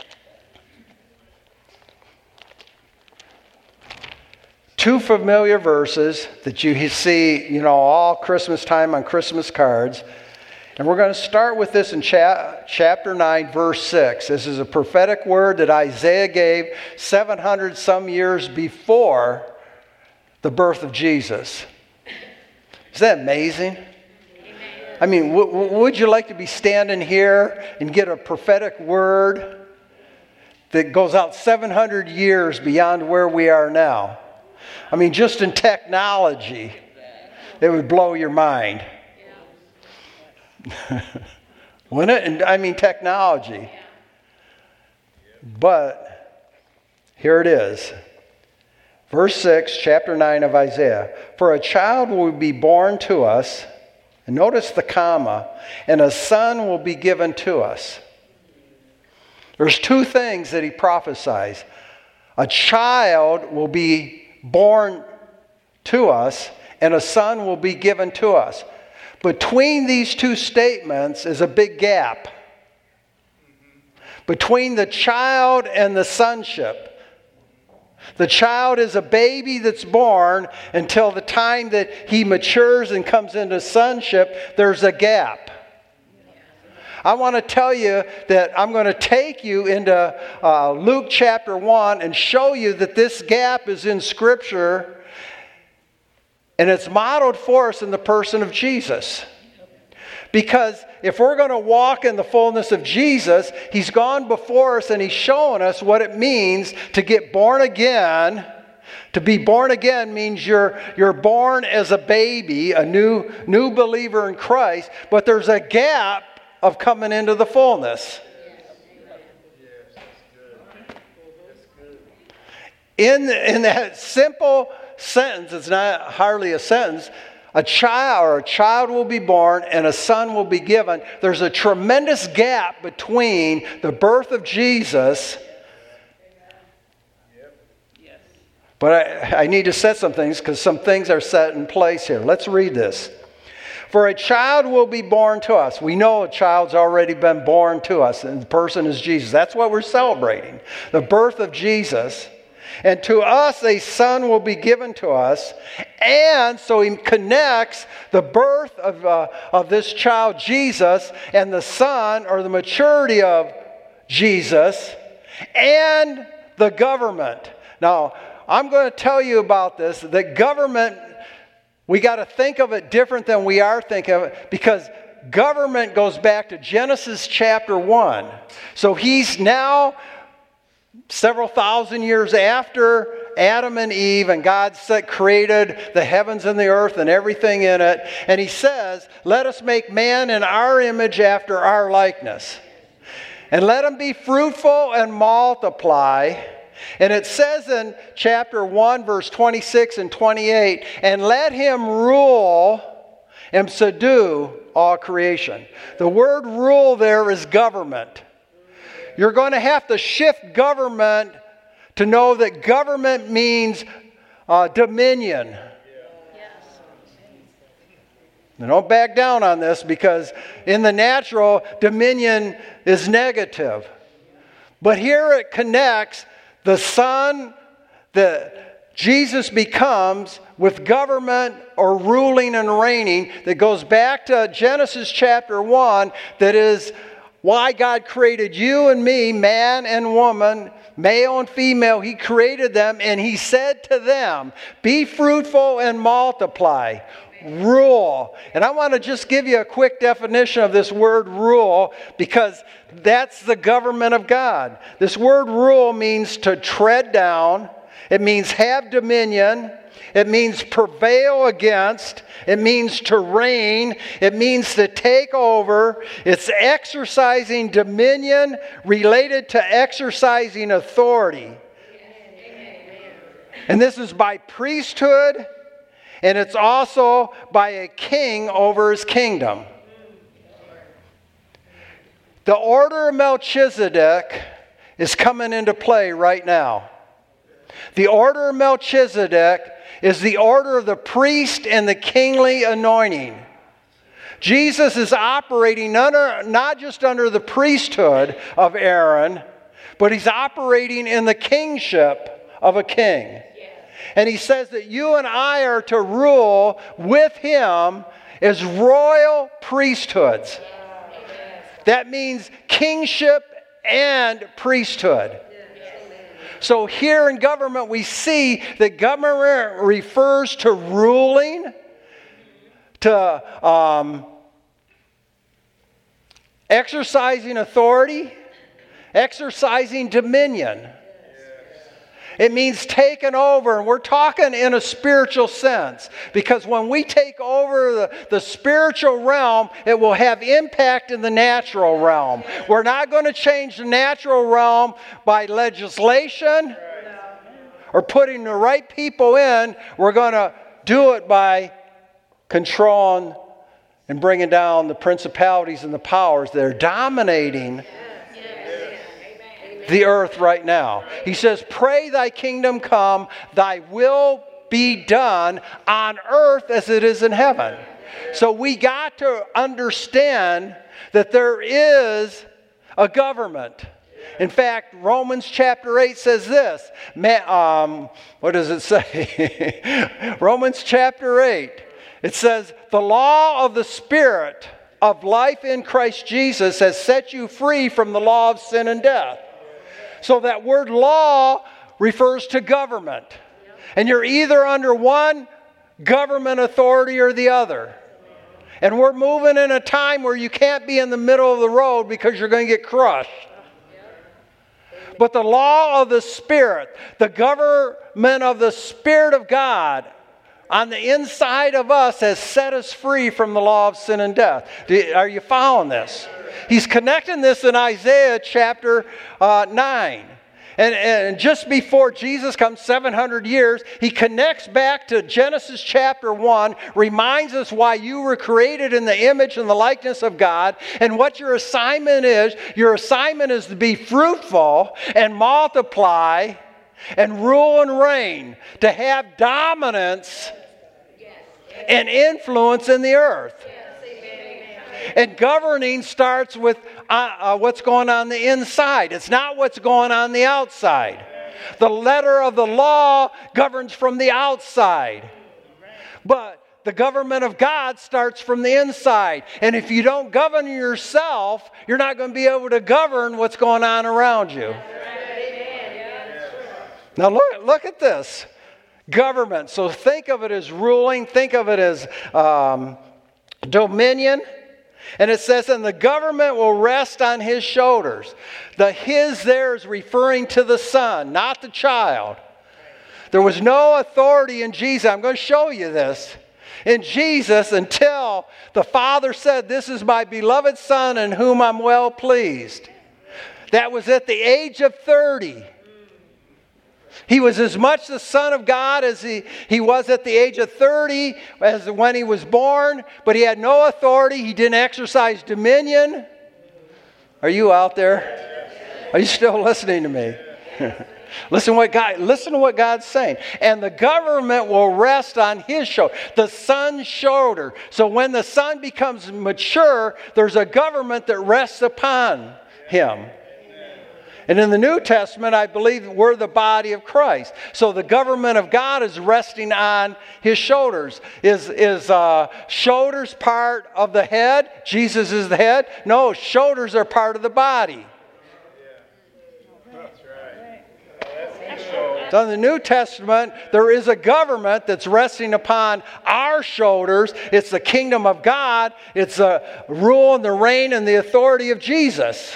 two familiar verses that you see, you know, all Christmas time on Christmas cards. And we're going to start with this in cha- chapter nine, verse six. This is a prophetic word that Isaiah gave seven hundred some years before the birth of Jesus. Is that amazing? Amen. I mean, w- w- would you like to be standing here and get a prophetic word that goes out seven hundred years beyond where we are now? I mean, just in technology, it would blow your mind. Wouldn't it? And I mean, technology. But here it is. Verse six, chapter nine of Isaiah. For a child will be born to us, and notice the comma, and a son will be given to us. There's two things that he prophesies. A child will be born to us, and a son will be given to us. Between these two statements is a big gap. Between the child and the sonship. The child is a baby that's born until the time that he matures and comes into sonship, there's a gap. I want to tell you that I'm going to take you into uh, Luke chapter one and show you that this gap is in Scripture, and it's modeled for us in the person of Jesus. Because if we're going to walk in the fullness of Jesus, He's gone before us and He's shown us what it means to get born again. To be born again means you're, you're born as a baby, a new, new believer in Christ, but there's a gap of coming into the fullness. In, in that simple sentence, it's not hardly a sentence, a child or a child will be born and a son will be given. There's a tremendous gap between the birth of Jesus. But I, I need to set some things because some things are set in place here. Let's read this. For a child will be born to us. We know a child's already been born to us, and the person is Jesus. That's what we're celebrating, the birth of Jesus. And to us a son will be given to us. And so he connects the birth of, uh, of this child, Jesus, and the son, or the maturity of Jesus, and the government. Now, I'm going to tell you about this, that government, we got to think of it different than we are thinking of it, because government goes back to Genesis chapter one. So he's now several thousand years after Adam and Eve, and God set, created the heavens and the earth and everything in it. And he says, let us make man in our image after our likeness. And let him be fruitful and multiply. And it says in chapter one, verse twenty-six and twenty-eight, and let him rule and subdue all creation. The word rule there is government. You're going to have to shift government to know that government means uh, dominion. Yes. Now don't back down on this, because in the natural, dominion is negative. But here it connects the Son that Jesus becomes with government or ruling and reigning, that goes back to Genesis chapter one, that is why God created you and me, man and woman, male and female. He created them, and he said to them, be fruitful and multiply. Rule. And I want to just give you a quick definition of this word rule, because that's the government of God. This word rule means to tread down. It means have dominion. It means prevail against. It means to reign. It means to take over. It's exercising dominion related to exercising authority. And this is by priesthood, and it's also by a king over his kingdom. The order of Melchizedek is coming into play right now. The order of Melchizedek is the order of the priest and the kingly anointing. Jesus is operating under, not just under the priesthood of Aaron, but he's operating in the kingship of a king. And he says that you and I are to rule with him as royal priesthoods. That means kingship and priesthood. So here in government, we see that government refers to ruling, to um, exercising authority, exercising dominion. It means taking over, and we're talking in a spiritual sense, because when we take over the, the spiritual realm, it will have impact in the natural realm. We're not going to change the natural realm by legislation or putting the right people in. We're going to do it by controlling and bringing down the principalities and the powers that are dominating the earth right now. He says, pray thy kingdom come, thy will be done on earth as it is in heaven. So we got to understand that there is a government. In fact, Romans chapter eight says this. Um, what does it say? Romans chapter eight. It says, the law of the Spirit of life in Christ Jesus has set you free from the law of sin and death. So that word law refers to government. And you're either under one government authority or the other. And we're moving in a time where you can't be in the middle of the road because you're going to get crushed. But the law of the Spirit, the government of the Spirit of God on the inside of us has set us free from the law of sin and death. Are you following this? He's connecting this in Isaiah chapter uh, nine. And, and just before Jesus comes, seven hundred years, he connects back to Genesis chapter one, reminds us why you were created in the image and the likeness of God, and what your assignment is. Your assignment is to be fruitful and multiply and rule and reign, to have dominance and influence in the earth. And governing starts with uh, uh, what's going on the inside. It's not what's going on the outside. The letter of the law governs from the outside. But the government of God starts from the inside. And if you don't govern yourself, you're not going to be able to govern what's going on around you. Now look, look at this. Government. So think of it as ruling. Think of it as um, dominion. And it says, and the government will rest on his shoulders. The his there is referring to the son, not the child. There was no authority in Jesus. I'm going to show you this. In Jesus, until the Father said, this is my beloved Son in whom I'm well pleased. That was at the age of thirty. He was as much the Son of God as he, he was at the age of thirty, as when he was born, but he had no authority. He didn't exercise dominion. Are you out there? Are you still listening to me? Listen what God, listen to what God's saying. And the government will rest on his shoulder, the son's shoulder. So when the son becomes mature, there's a government that rests upon him. And in the New Testament, I believe we're the body of Christ. So the government of God is resting on his shoulders. Is, is uh, shoulders part of the head? Jesus is the head? No, shoulders are part of the body. So in the New Testament, there is a government that's resting upon our shoulders. It's the kingdom of God. It's the rule and the reign and the authority of Jesus.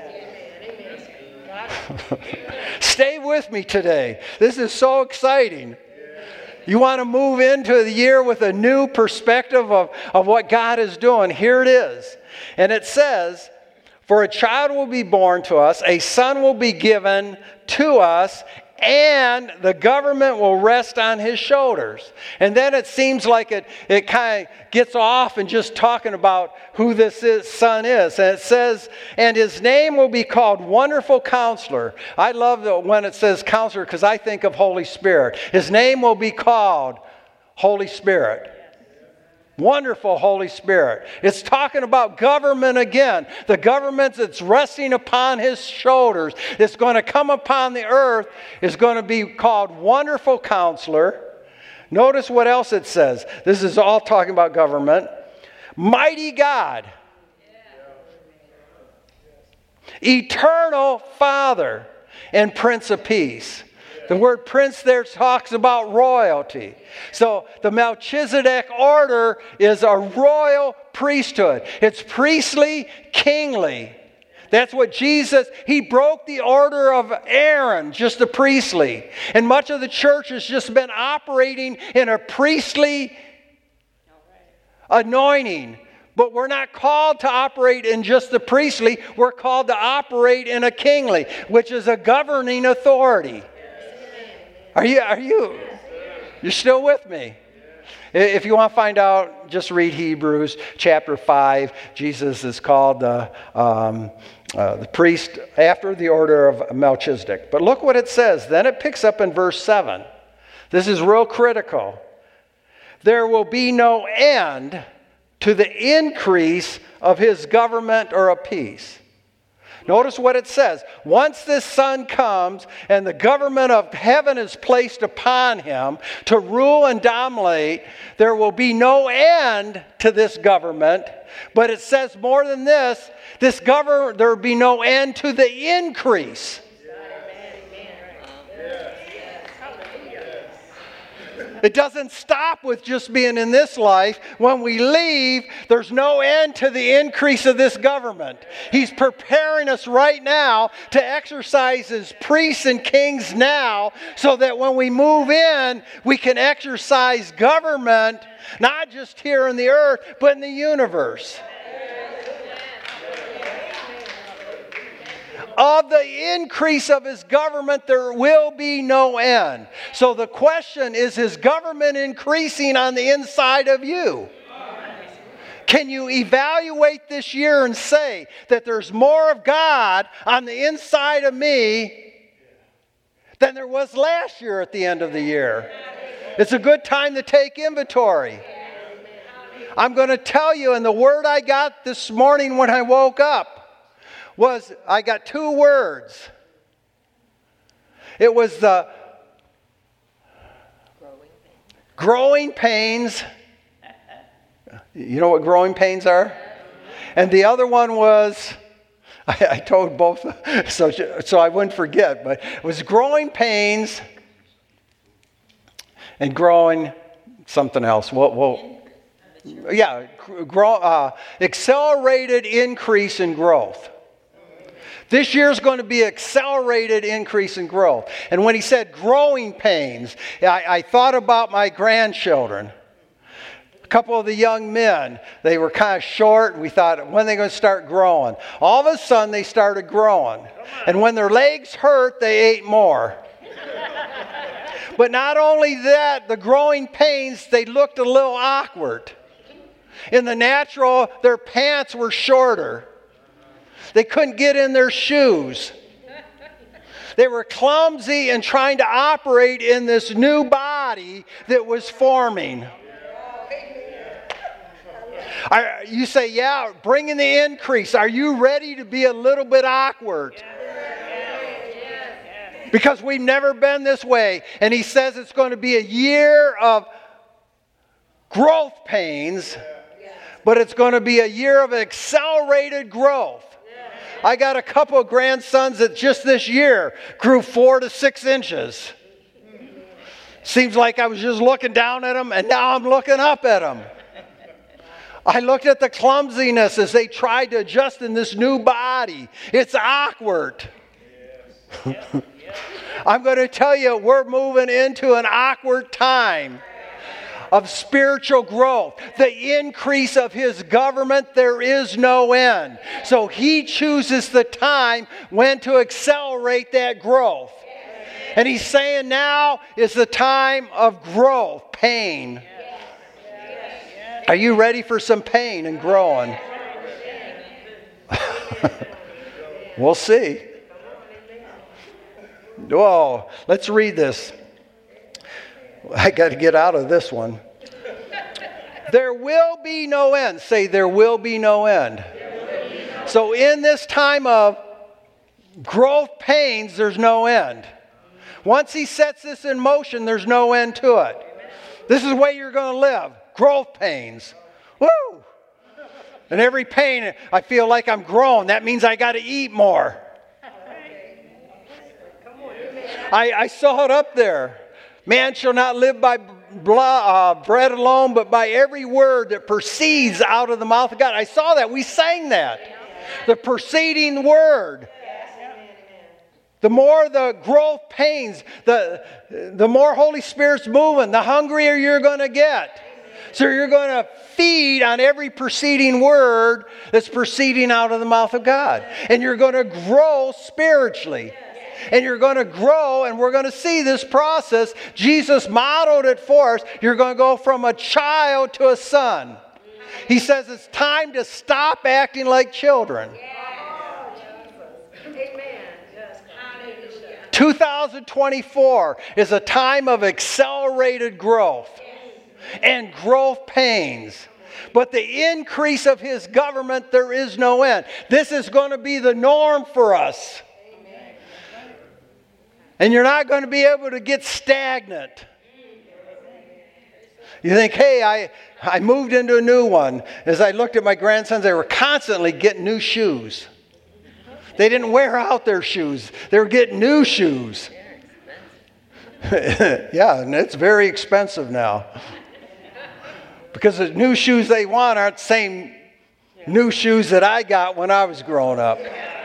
Stay with me today. This is so exciting. You want to move into the year with a new perspective of, of what God is doing. Here it is. And it says, for a child will be born to us, a son will be given to us, and the government will rest on his shoulders. And then it seems like it, it kind of gets off and just talking about who this is, son is. And it says, and his name will be called Wonderful Counselor. I love the, when it says Counselor because I think of Holy Spirit. His name will be called Holy Spirit. Wonderful Holy Spirit. It's talking about government again. The government that's resting upon his shoulders, it's going to come upon the earth, is going to be called Wonderful Counselor. Notice what else it says. This is all talking about government. Mighty God. Eternal Father and Prince of Peace. The word prince there talks about royalty. So the Melchizedek order is a royal priesthood. It's priestly, kingly. That's what Jesus, he broke the order of Aaron, just the priestly. And much of the church has just been operating in a priestly anointing. But we're not called to operate in just the priestly. We're called to operate in a kingly, which is a governing authority. Are you, are you, you're still with me? If you want to find out, just read Hebrews chapter five. Jesus is called the, um, uh, the priest after the order of Melchizedek. But look what it says. Then it picks up in verse seven. This is real critical. There will be no end to the increase of his government or of peace. Notice what it says. Once this son comes and the government of heaven is placed upon him to rule and dominate, there will be no end to this government. But it says more than this, this government, there will be no end to the increase. It doesn't stop with just being in this life. When we leave, there's no end to the increase of this government. He's preparing us right now to exercise as priests and kings now, so that when we move in, we can exercise government, not just here on the earth, but in the universe. Of the increase of his government, there will be no end. So the question is, is government increasing on the inside of you? Can you evaluate this year and say that there's more of God on the inside of me than there was last year at the end of the year? It's a good time to take inventory. I'm going to tell you, and the word I got this morning when I woke up was, I got two words. It was the growing pains. You know what growing pains are? And the other one was, I, I told both, so, so I wouldn't forget, but it was growing pains and growing something else. We'll, we'll, yeah, grow, uh, accelerated increase in growth. This year's going to be accelerated increase in growth. And when he said growing pains, I, I thought about my grandchildren. A couple of the young men, they were kind of short, and we thought, when are they going to start growing? All of a sudden, they started growing. And when their legs hurt, they ate more. But not only that, the growing pains, they looked a little awkward. In the natural, their pants were shorter. They couldn't get in their shoes. They were clumsy and trying to operate in this new body that was forming. Are, you say, yeah, bring in the increase. Are you ready to be a little bit awkward? Because we've never been this way. And he says it's going to be a year of growth pains, but it's going to be a year of accelerated growth. I got a couple of grandsons that just this year grew four to six inches. Seems like I was just looking down at them, and now I'm looking up at them. I looked at the clumsiness as they tried to adjust in this new body. It's awkward. I'm going to tell you, we're moving into an awkward time of spiritual growth. The increase of his government, there is no end. So he chooses the time when to accelerate that growth. And he's saying now is the time of growth, pain. Are you ready for some pain and growing? We'll see. Whoa, let's read this. I got to get out of this one. There will be no end. Say, there will be no end. Be no so in this time of growth pains, there's no end. Once he sets this in motion, there's no end to it. This is the way you're going to live. Growth pains. Woo! And every pain, I feel like I'm growing. That means I got to eat more. I, I saw it up there. Man shall not live by blah, uh, bread alone, but by every word that proceeds out of the mouth of God. I saw that. We sang that. The proceeding word. The more the growth pains, the, the more Holy Spirit's moving, the hungrier you're going to get. So you're going to feed on every proceeding word that's proceeding out of the mouth of God. And you're going to grow spiritually. And you're going to grow, and we're going to see this process. Jesus modeled it for us. You're going to go from a child to a son. He says it's time to stop acting like children. two thousand twenty-four is a time of accelerated growth and growth pains. But the increase of his government, there is no end. This is going to be the norm for us. And you're not going to be able to get stagnant. You think, hey, I, I moved into a new one. As I looked at my grandsons, they were constantly getting new shoes. They didn't wear out their shoes. They were getting new shoes. Yeah, and it's very expensive now. Because the new shoes they want aren't the same new shoes that I got when I was growing up.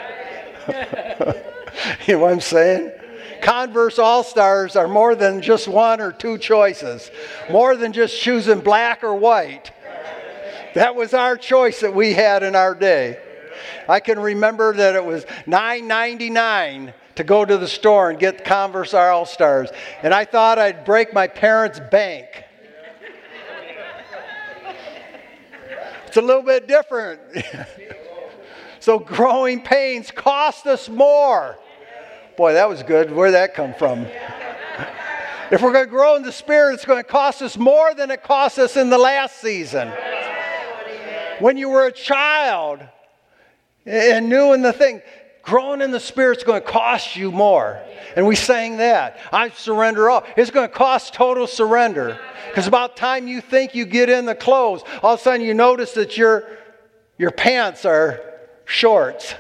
You know what I'm saying? Converse All-Stars are more than just one or two choices. More than just choosing black or white. That was our choice that we had in our day. I can remember that it was nine ninety-nine to go to the store and get Converse All-Stars. And I thought I'd break my parents' bank. It's a little bit different. So growing pains cost us more. Boy, that was good. Where'd that come from? If we're going to grow in the Spirit, it's going to cost us more than it cost us in the last season. When you were a child and new in the thing, growing in the Spirit is going to cost you more. And we sang that. I surrender all. It's going to cost total surrender. Because about time you think you get in the clothes, all of a sudden you notice that your, your pants are shorts.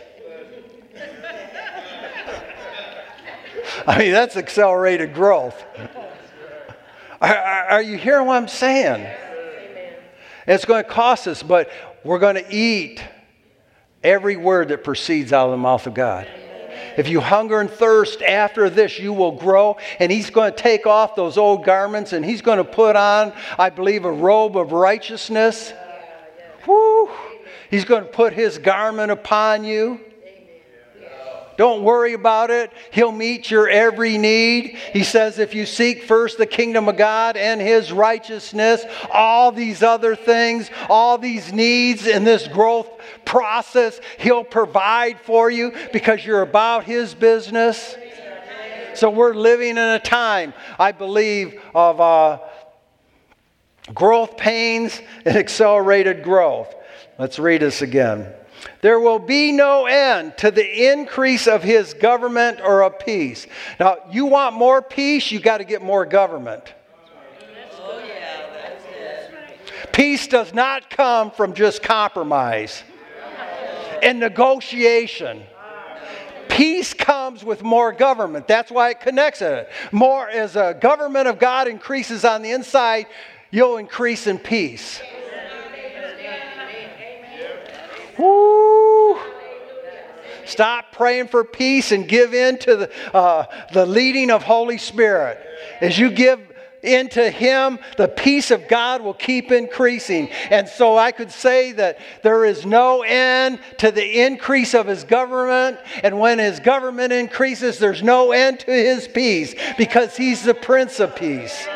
I mean, that's accelerated growth. Are, are you hearing what I'm saying? It's going to cost us, but we're going to eat every word that proceeds out of the mouth of God. If you hunger and thirst after this, you will grow. And He's going to take off those old garments and He's going to put on, I believe, a robe of righteousness. Woo! He's going to put His garment upon you. Don't worry about it. He'll meet your every need. He says if you seek first the kingdom of God and His righteousness, all these other things, all these needs in this growth process, He'll provide for you because you're about His business. So we're living in a time, I believe, of uh, growth pains and accelerated growth. Let's read this again. There will be no end to the increase of His government or of peace. Now, you want more peace, you got to get more government. Oh, yeah, that's it. Peace does not come from just compromise and negotiation. Peace comes with more government. That's why it connects it. More as a government of God increases on the inside, you'll increase in peace. Woo! Stop praying for peace and give in to the, uh, the leading of Holy Spirit. As you give into Him, the peace of God will keep increasing. And so I could say that there is no end to the increase of His government. And when His government increases, there's no end to His peace because He's the Prince of Peace.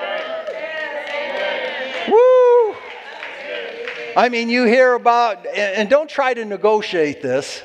Woo! I mean, you hear about, and don't try to negotiate this.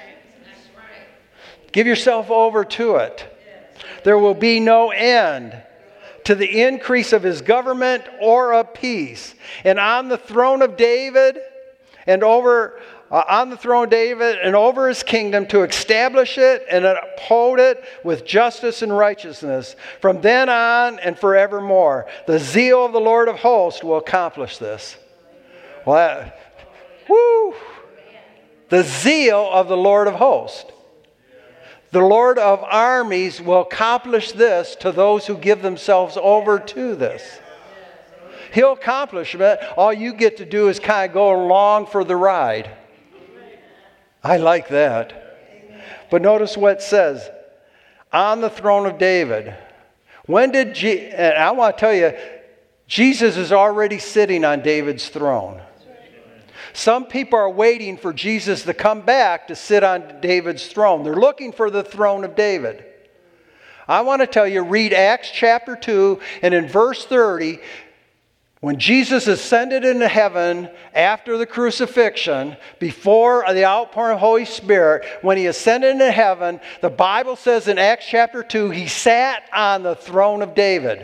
Give yourself over to it. There will be no end to the increase of His government or of peace. And on the throne of David and over uh, on the throne of David and over His kingdom to establish it and uphold it with justice and righteousness from then on and forevermore. The zeal of the Lord of hosts will accomplish this. Well, that, woo! The zeal of the Lord of hosts. The Lord of armies will accomplish this to those who give themselves over to this. He'll accomplish it. All you get to do is kind of go along for the ride. I like that. But notice what it says. On the throne of David. When did Je- and I want to tell you, Jesus is already sitting on David's throne. Some people are waiting for Jesus to come back to sit on David's throne. They're looking for the throne of David. I want to tell you, read Acts chapter two, and in verse thirty, when Jesus ascended into heaven after the crucifixion, before the outpouring of the Holy Spirit, when He ascended into heaven, the Bible says in Acts chapter two, He sat on the throne of David.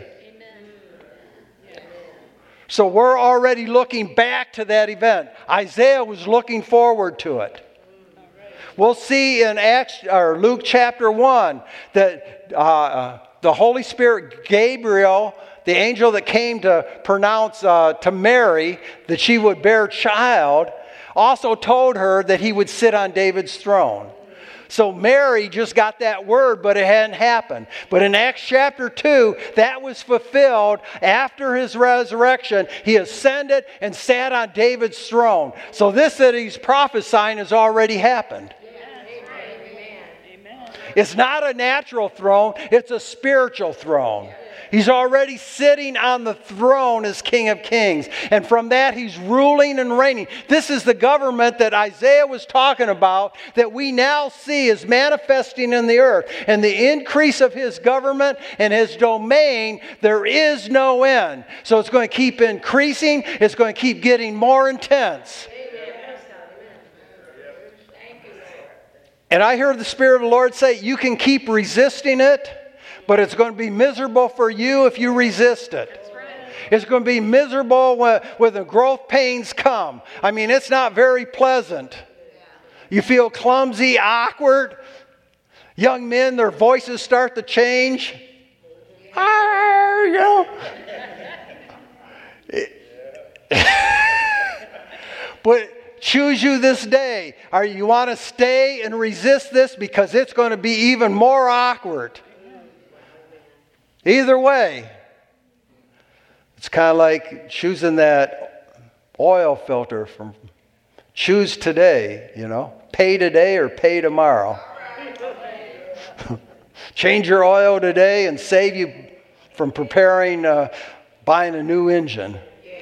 So we're already looking back to that event. Isaiah was looking forward to it. We'll see in Acts or Luke chapter one that uh, the Holy Spirit, Gabriel, the angel that came to pronounce uh, to Mary that she would bear a child, also told her that He would sit on David's throne. So Mary just got that word, but it hadn't happened. But in Acts chapter two, that was fulfilled after His resurrection. He ascended and sat on David's throne. So this that He's prophesying has already happened. It's not a natural throne, it's a spiritual throne. He's already sitting on the throne as King of Kings. And from that, he's ruling and reigning. This is the government that Isaiah was talking about that we now see is manifesting in the earth. And the increase of his government and his domain, there is no end. So it's going to keep increasing. It's going to keep getting more intense. And I heard the Spirit of the Lord say, you can keep resisting it, but it's going to be miserable for you if you resist it. It's going to be miserable when, when the growth pains come. I mean, it's not very pleasant. You feel clumsy, awkward. Young men, their voices start to change. Ah, you know. But choose you this day. Are you want to stay and resist this because it's going to be even more awkward? Either way, it's kind of like choosing that oil filter from choose today, you know, pay today or pay tomorrow. Change your oil today and save you from preparing, uh, buying a new engine.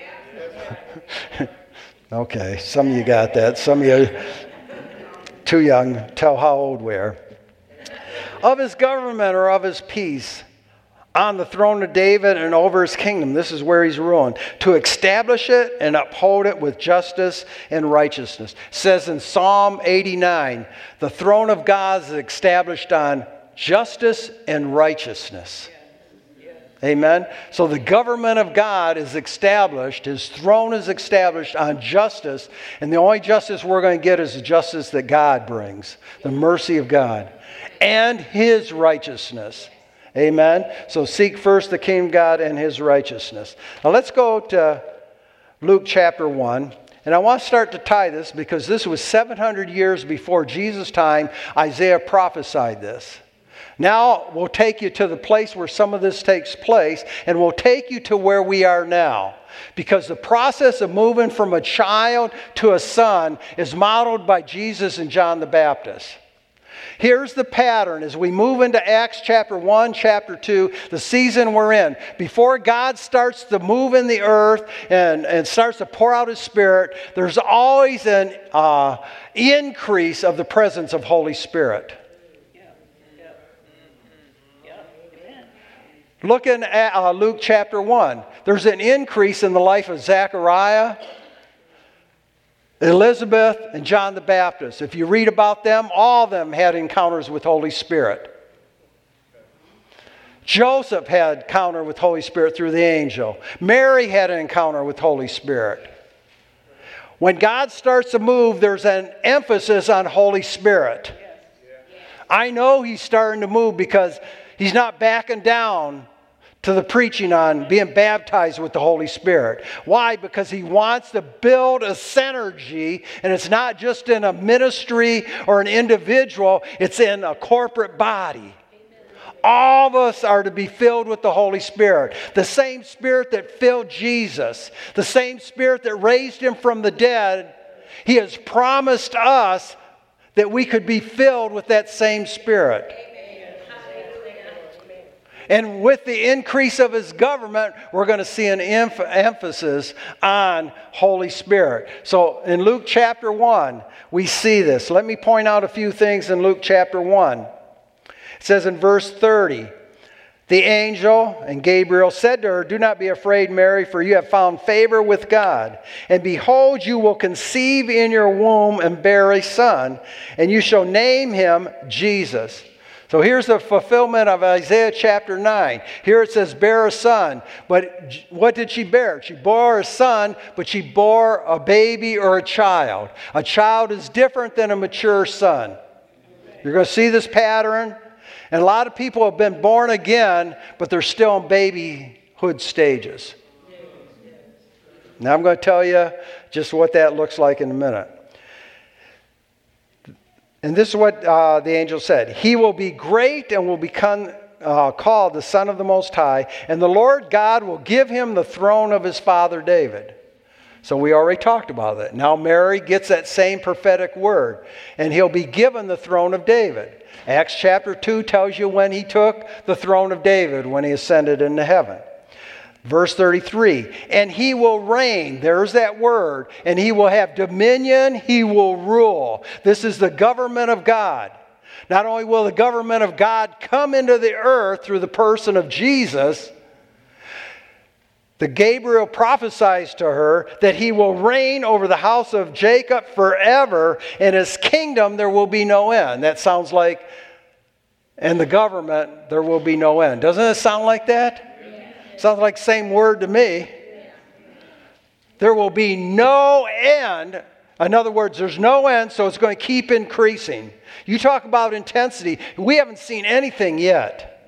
Okay, some of you got that. Some of you too young to tell how old we are. Of his government or of his peace, on the throne of David and over his kingdom. This is where he's ruling. To establish it and uphold it with justice and righteousness. It says in Psalm eighty-nine, the throne of God is established on justice and righteousness. Amen. So the government of God is established. His throne is established on justice. And the only justice we're going to get is the justice that God brings. The mercy of God. And his righteousness. Amen. So seek first the kingdom of God and his righteousness. Now let's go to Luke chapter one. And I want to start to tie this because this was seven hundred years before Jesus' time. Isaiah prophesied this. Now we'll take you to the place where some of this takes place, and we'll take you to where we are now. Because the process of moving from a child to a son is modeled by Jesus and John the Baptist. Here's the pattern as we move into Acts chapter one, chapter two, the season we're in. Before God starts to move in the earth and, and starts to pour out his Spirit, there's always an uh, increase of the presence of Holy Spirit. Looking at uh, Luke chapter one, there's an increase in the life of Zechariah, Elizabeth, and John the Baptist. If you read about them, all of them had encounters with Holy Spirit. Joseph had encounter with Holy Spirit through the angel. Mary had an encounter with Holy Spirit. When God starts to move, there's an emphasis on Holy Spirit. I know he's starting to move because he's not backing down to the preaching on being baptized with the Holy Spirit. Why? Because he wants to build a synergy, and it's not just in a ministry or an individual, it's in a corporate body. All of us are to be filled with the Holy Spirit. The same Spirit that filled Jesus, the same Spirit that raised him from the dead, he has promised us that we could be filled with that same Spirit. And with the increase of his government, we're going to see an emph- emphasis on Holy Spirit. So in Luke chapter one, we see this. Let me point out a few things in Luke chapter one. It says in verse thirty, the angel and Gabriel said to her, do not be afraid, Mary, for you have found favor with God. And behold, you will conceive in your womb and bear a son, and you shall name him Jesus. So here's the fulfillment of Isaiah chapter nine. Here it says, bear a son. But what did she bear? She bore a son, but she bore a baby or a child. A child is different than a mature son. You're going to see this pattern. And a lot of people have been born again, but they're still in babyhood stages. Now I'm going to tell you just what that looks like in a minute. And this is what uh, the angel said. He will be great and will become uh, called the Son of the Most High. And the Lord God will give him the throne of his father David. So we already talked about that. Now Mary gets that same prophetic word, and he'll be given the throne of David. Acts chapter two tells you when he took the throne of David, when he ascended into heaven. Verse thirty-three, and he will reign, there's that word, and he will have dominion, he will rule. This is the government of God. Not only will the government of God come into the earth through the person of Jesus, the Gabriel prophesies to her that he will reign over the house of Jacob forever, and his kingdom there will be no end. That sounds like, and the government there will be no end. Doesn't it sound like that? Yeah. Sounds like the same word to me. Yeah. There will be no end. In other words, there's no end, so it's going to keep increasing. You talk about intensity. We haven't seen anything yet.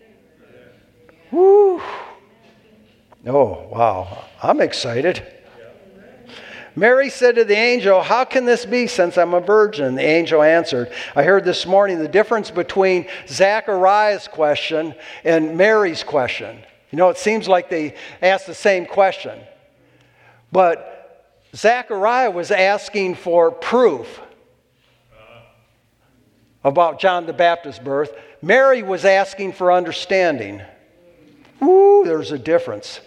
Woo. Oh, wow. I'm excited. Mary said to the angel, how can this be since I'm a virgin? The angel answered, I heard this morning the difference between Zachariah's question and Mary's question. You know, it seems like they asked the same question. But Zachariah was asking for proof about John the Baptist's birth. Mary was asking for understanding. Ooh, there's a difference.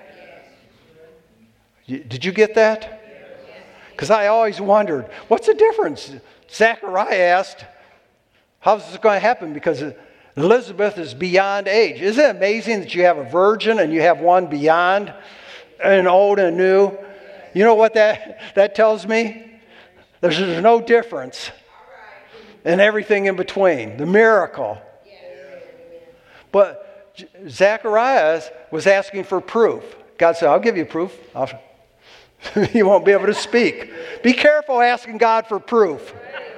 Did you get that? Because I always wondered, what's the difference? Zachariah asked, how's this going to happen? Because Elizabeth is beyond age. Isn't it amazing that you have a virgin and you have one beyond, an old and new? You know what that, that tells me? There's, there's no difference in everything in between. The miracle. But Zacharias was asking for proof. God said, I'll give you proof. I'll you won't be able to speak. Be careful asking God for proof.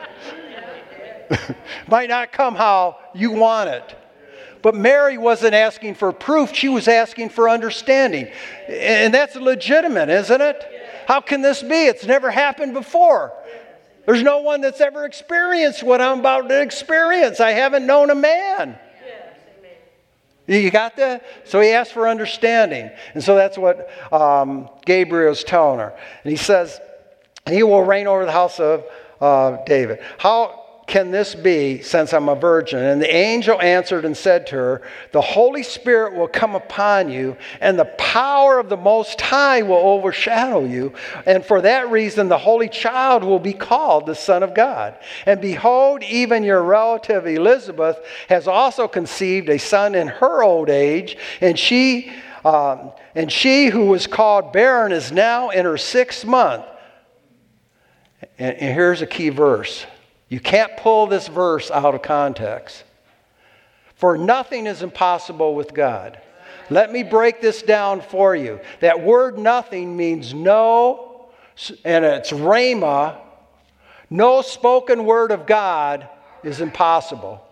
Might not come how you want it. But Mary wasn't asking for proof. She was asking for understanding. And that's legitimate, isn't it? How can this be? It's never happened before. There's no one that's ever experienced what I'm about to experience. I haven't known a man. You got that? So he asked for understanding. And so that's what um, Gabriel is telling her. And he says, he will reign over the house of uh, David. How can this be since I'm a virgin? And the angel answered and said to her, the Holy Spirit will come upon you, and the power of the Most High will overshadow you. And for that reason, the Holy Child will be called the Son of God. And behold, even your relative Elizabeth has also conceived a son in her old age, and she, um, and she who was called barren is now in her sixth month. And, and here's a key verse. You can't pull this verse out of context. For nothing is impossible with God. Let me break this down for you. That word nothing means no, and it's rhema. No spoken word of God is impossible.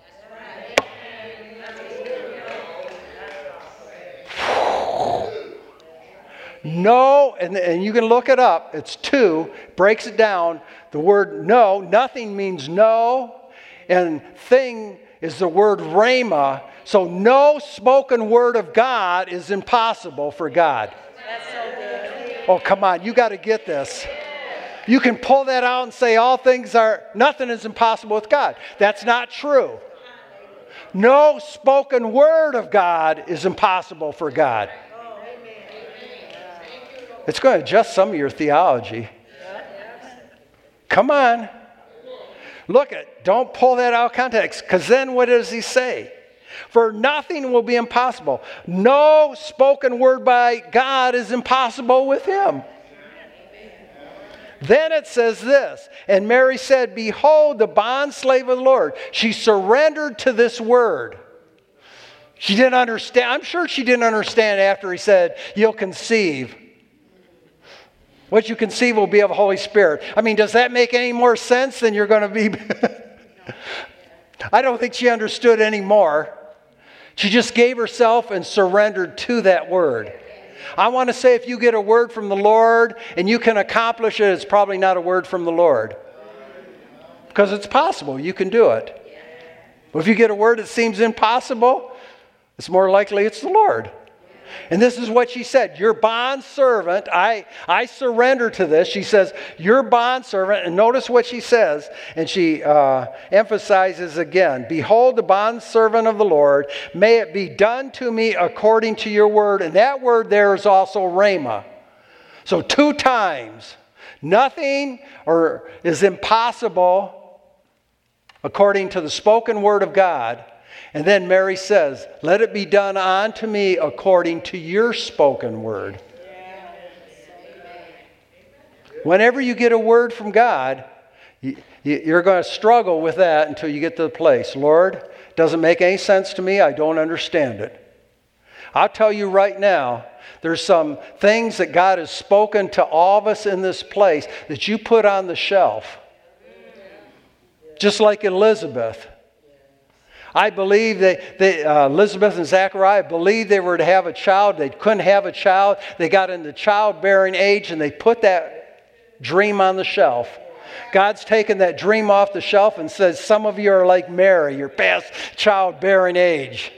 No, and, and you can look it up. It's two, breaks it down. The word no, nothing means no, and thing is the word rhema. So no spoken word of God is impossible for God. That's so good. Oh, come on, you got to get this. You can pull that out and say all things are, nothing is impossible with God. That's not true. No spoken word of God is impossible for God. It's going to adjust some of your theology. Come on. Look at, don't pull that out of context, because then what does he say? For nothing will be impossible. No spoken word by God is impossible with him. Then it says this, and Mary said, behold, the bondslave of the Lord. She surrendered to this word. She didn't understand. I'm sure she didn't understand after he said, you'll conceive. What you conceive will be of the Holy Spirit. I mean, does that make any more sense than you're going to be? I don't think she understood anymore. She just gave herself and surrendered to that word. I want to say if you get a word from the Lord and you can accomplish it, it's probably not a word from the Lord. Because it's possible. You can do it. But if you get a word that seems impossible, it's more likely it's the Lord. And this is what she said, your bondservant, I, I surrender to this. She says, your bondservant, and notice what she says, and she uh, emphasizes again, behold the bondservant of the Lord, may it be done to me according to your word. And that word there is also rhema. So two times, nothing or is impossible according to the spoken word of God. And then Mary says, let it be done unto me according to your spoken word. Whenever you get a word from God, you're going to struggle with that until you get to the place. Lord, it doesn't make any sense to me. I don't understand it. I'll tell you right now, there's some things that God has spoken to all of us in this place that you put on the shelf. Just like Elizabeth. I believe that they, uh, Elizabeth and Zachariah believed they were to have a child. They couldn't have a child. They got into childbearing age and they put that dream on the shelf. God's taken that dream off the shelf and says, some of you are like Mary. You're past childbearing age.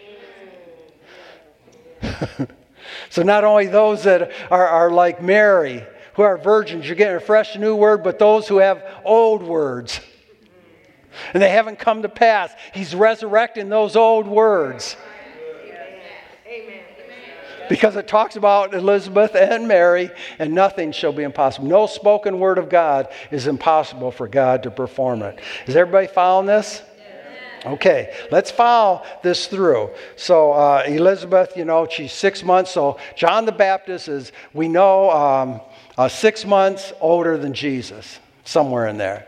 So not only those that are, are like Mary, who are virgins, you're getting a fresh new word, but those who have old words. And they haven't come to pass. He's resurrecting those old words. Amen. Because it talks about Elizabeth and Mary, and nothing shall be impossible. No spoken word of God is impossible for God to perform it. Is everybody following this? Okay, let's follow this through. So uh, Elizabeth, you know, she's six months. So John the Baptist is, we know, um, uh, six months older than Jesus, somewhere in there.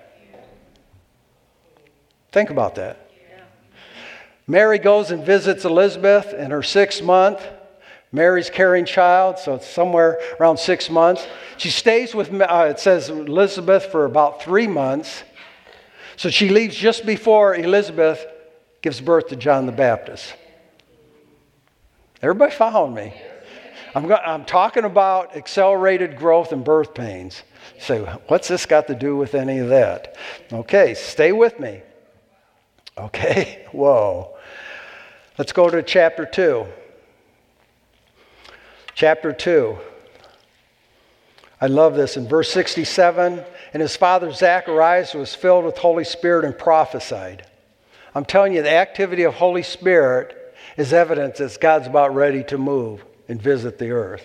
Think about that. Mary goes and visits Elizabeth in her sixth month. Mary's carrying child, so it's somewhere around six months. She stays with, uh, it says Elizabeth for about three months. So she leaves just before Elizabeth gives birth to John the Baptist. Everybody following me? I'm, go- I'm talking about accelerated growth and birth pains. So what's this got to do with any of that? Okay, stay with me. Okay, whoa. Let's go to chapter two. Chapter two. I love this. In verse sixty-seven, and his father Zacharias was filled with Holy Spirit and prophesied. I'm telling you, the activity of Holy Spirit is evidence that God's about ready to move and visit the earth.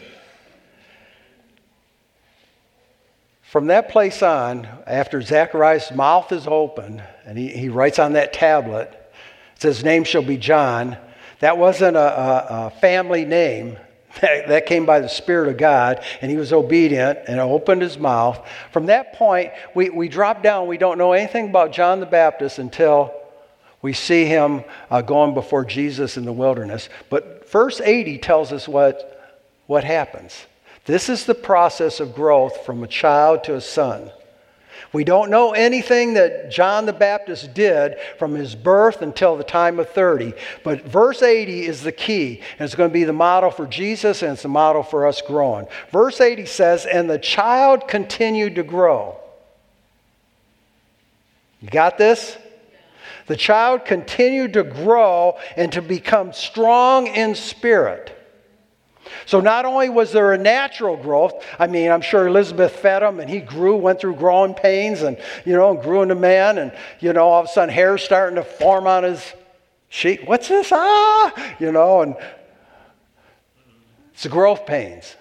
From that place on, after Zacharias' mouth is open, and he, he writes on that tablet, it says, his name shall be John. That wasn't a, a, a family name. That, that came by the Spirit of God, and he was obedient and opened his mouth. From that point, we, we drop down. We don't know anything about John the Baptist until we see him uh, going before Jesus in the wilderness. But verse eighty tells us what, what happens. This is the process of growth from a child to a son. We don't know anything that John the Baptist did from his birth until the time of thirty. But verse eighty is the key. And it's going to be the model for Jesus, and it's the model for us growing. Verse eighty says, and the child continued to grow. You got this? The child continued to grow and to become strong in spirit. So not only was there a natural growth, I mean, I'm sure Elizabeth fed him and he grew, went through growing pains and, you know, grew into man and, you know, all of a sudden hair's starting to form on his cheek. What's this? Ah! You know, and it's the growth pains.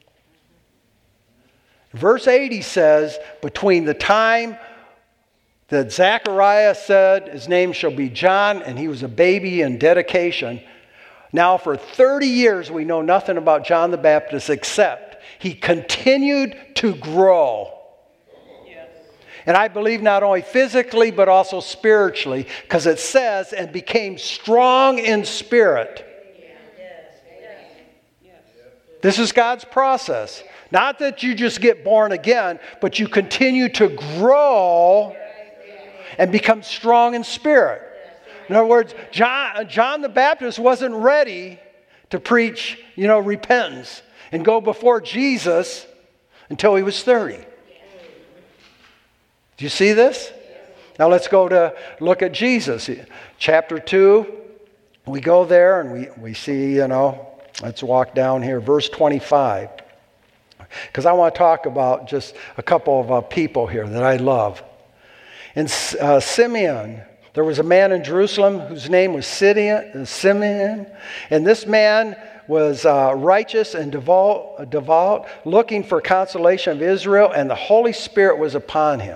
Verse eighty says, between the time that Zachariah said his name shall be John and he was a baby in dedication, now for thirty years we know nothing about John the Baptist except he continued to grow. Yes. And I believe not only physically but also spiritually, because it says, and became strong in spirit. Yes. Yes. This is God's process. Not that you just get born again, but you continue to grow and become strong in spirit. In other words, John, John the Baptist wasn't ready to preach, you know, repentance and go before Jesus until he was thirty. Do you see this? Now let's go to look at Jesus. Chapter two, we go there and we, we see, you know, let's walk down here, verse twenty-five. Because I want to talk about just a couple of uh, people here that I love. In uh, Simeon, there was a man in Jerusalem whose name was Simeon, Simeon and this man was uh, righteous and devout, devout, looking for consolation of Israel, and the Holy Spirit was upon him.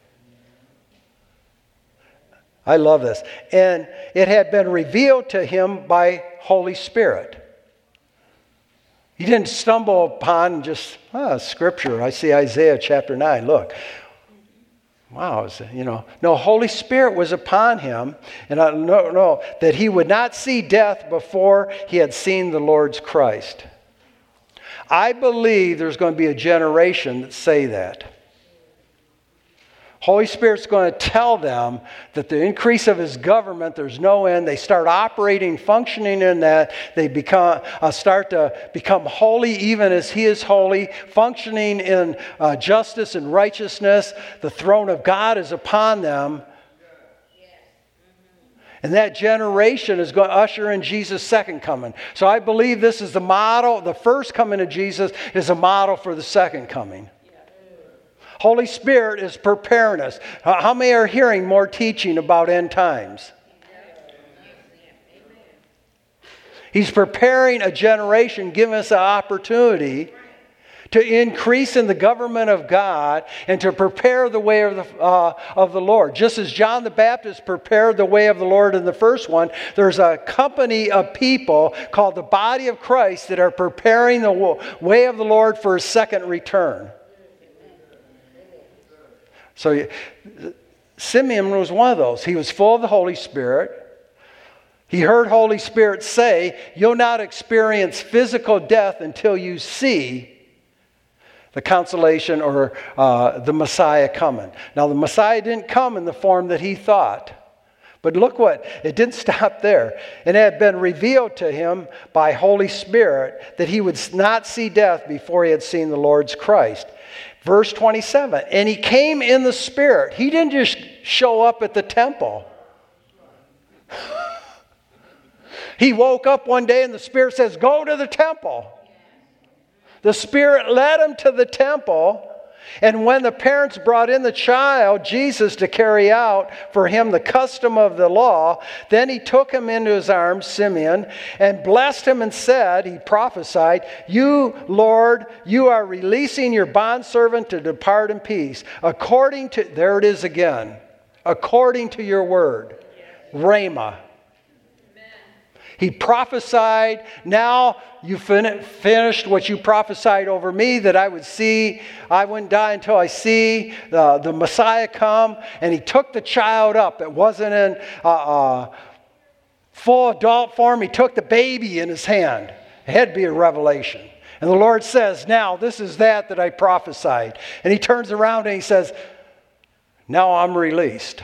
I love this. And it had been revealed to him by Holy Spirit. He didn't stumble upon just, ah, Scripture. I see Isaiah chapter nine. Look. Wow, you know. No, Holy Spirit was upon him. And I know, no, that he would not see death before he had seen the Lord's Christ. I believe there's going to be a generation that say that. Holy Spirit's going to tell them that the increase of His government, there's no end. They start operating, functioning in that. They become uh, start to become holy even as He is holy, functioning in uh, justice and righteousness. The throne of God is upon them. And that generation is going to usher in Jesus' second coming. So I believe this is the model. The first coming of Jesus is a model for the second coming. Holy Spirit is preparing us. How many are hearing more teaching about end times? He's preparing a generation, giving us an opportunity to increase in the government of God and to prepare the way of the, uh, of the Lord. Just as John the Baptist prepared the way of the Lord in the first one, there's a company of people called the body of Christ that are preparing the way of the Lord for His second return. So Simeon was one of those. He was full of the Holy Spirit. He heard Holy Spirit say, you'll not experience physical death until you see the consolation or uh, the Messiah coming. Now the Messiah didn't come in the form that he thought. But look what, it didn't stop there. It had been revealed to him by Holy Spirit that he would not see death before he had seen the Lord's Christ. Verse twenty-seven, and he came in the Spirit. He didn't just show up at the temple. He woke up one day and the Spirit says, go to the temple. The Spirit led him to the temple. And when the parents brought in the child, Jesus, to carry out for him the custom of the law, then he took him into his arms, Simeon, and blessed him and said, he prophesied, you, Lord, you are releasing your bondservant to depart in peace, according to, there it is again, according to your word, Rhema. He prophesied, now you fin- finished what you prophesied over me, that I would see, I wouldn't die until I see uh, the Messiah come. And he took the child up. It wasn't in uh, uh, full adult form. He took the baby in his hand. It had to be a revelation. And the Lord says, now this is that that I prophesied. And he turns around and he says, now I'm released.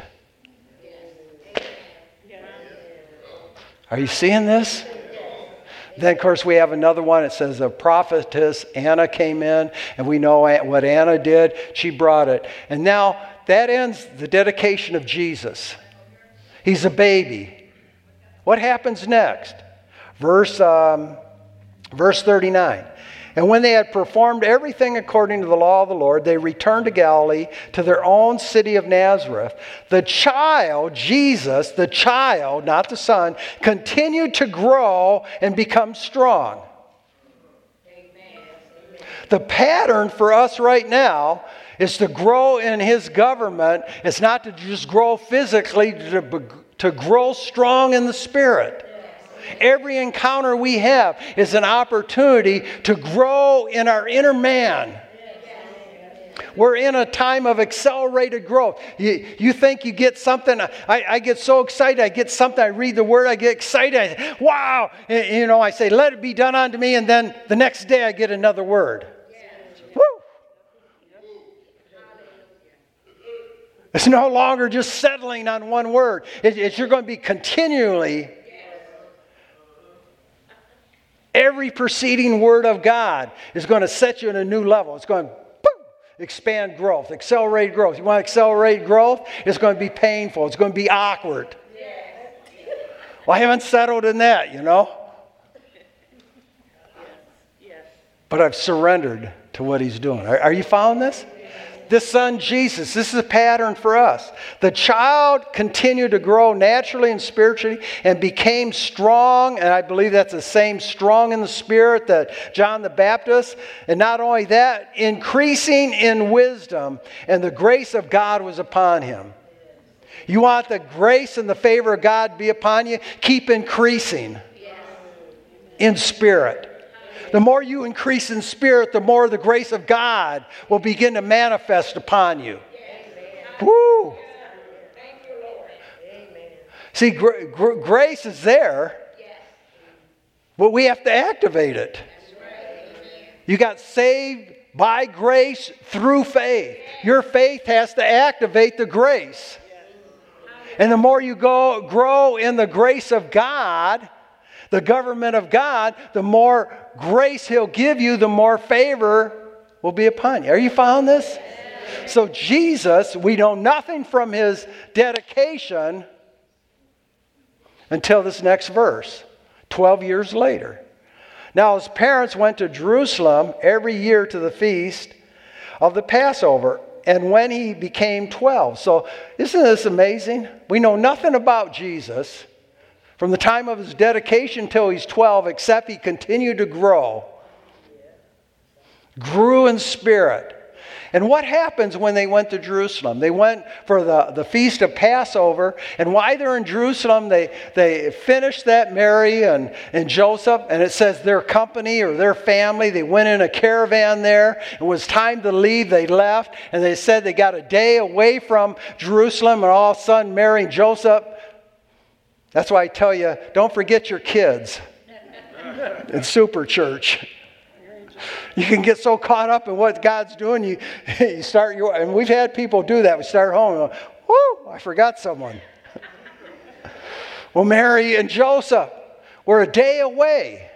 Are you seeing this? Then, of course, we have another one. It says a prophetess, Anna, came in, and we know what Anna did. She brought it. And now that ends the dedication of Jesus. He's a baby. What happens next? Verse, um, verse thirty-nine. And when they had performed everything according to the law of the Lord, they returned to Galilee, to their own city of Nazareth. The child, Jesus, the child, not the son, continued to grow and become strong. Amen. The pattern for us right now is to grow in His government. It's not to just grow physically, to, to grow strong in the Spirit. Every encounter we have is an opportunity to grow in our inner man. We're in a time of accelerated growth. You, you think you get something. I, I get so excited. I get something. I read the word. I get excited. I say, wow. And, you know, I say, let it be done unto me. And then the next day I get another word. Woo. It's no longer just settling on one word. It, it's, you're going to be continually. Every preceding word of God is going to set you in a new level. It's going to boom, expand growth, accelerate growth. You want to accelerate growth? It's going to be painful. It's going to be awkward. Well, I haven't settled in that, you know. but I've surrendered to what he's doing. Are, are you following this? This son Jesus, this is a pattern for us. The child continued to grow naturally and spiritually and became strong, and I believe that's the same strong in the spirit that John the Baptist. And not only that, increasing in wisdom, and the grace of God was upon him. You want the grace and the favor of God to be upon you? Keep increasing in spirit. The more you increase in spirit, the more the grace of God will begin to manifest upon you. Woo! See, gr- gr- grace is there, but we have to activate it. You got saved by grace through faith. Your faith has to activate the grace. And the more you go grow in the grace of God, the government of God, the more grace he'll give you, the more favor will be upon you. Are you following this? So Jesus, we know nothing from his dedication until this next verse, twelve years later. Now his parents went to Jerusalem every year to the feast of the Passover, and when he became twelve. So isn't this amazing? We know nothing about Jesus from the time of his dedication till he's twelve, except he continued to grow. Grew in spirit. And what happens when they went to Jerusalem? They went for the, the feast of Passover. And while they're in Jerusalem, they, they finished that, Mary and, and Joseph. And it says their company or their family, they went in a caravan there. It was time to leave. They left. And they said they got a day away from Jerusalem. And all of a sudden, Mary and Joseph, that's why I tell you, don't forget your kids in Super Church. You can get so caught up in what God's doing, you, you start your, and we've had people do that. We start home and go, whoo, I forgot someone. Well, Mary and Joseph were a day away.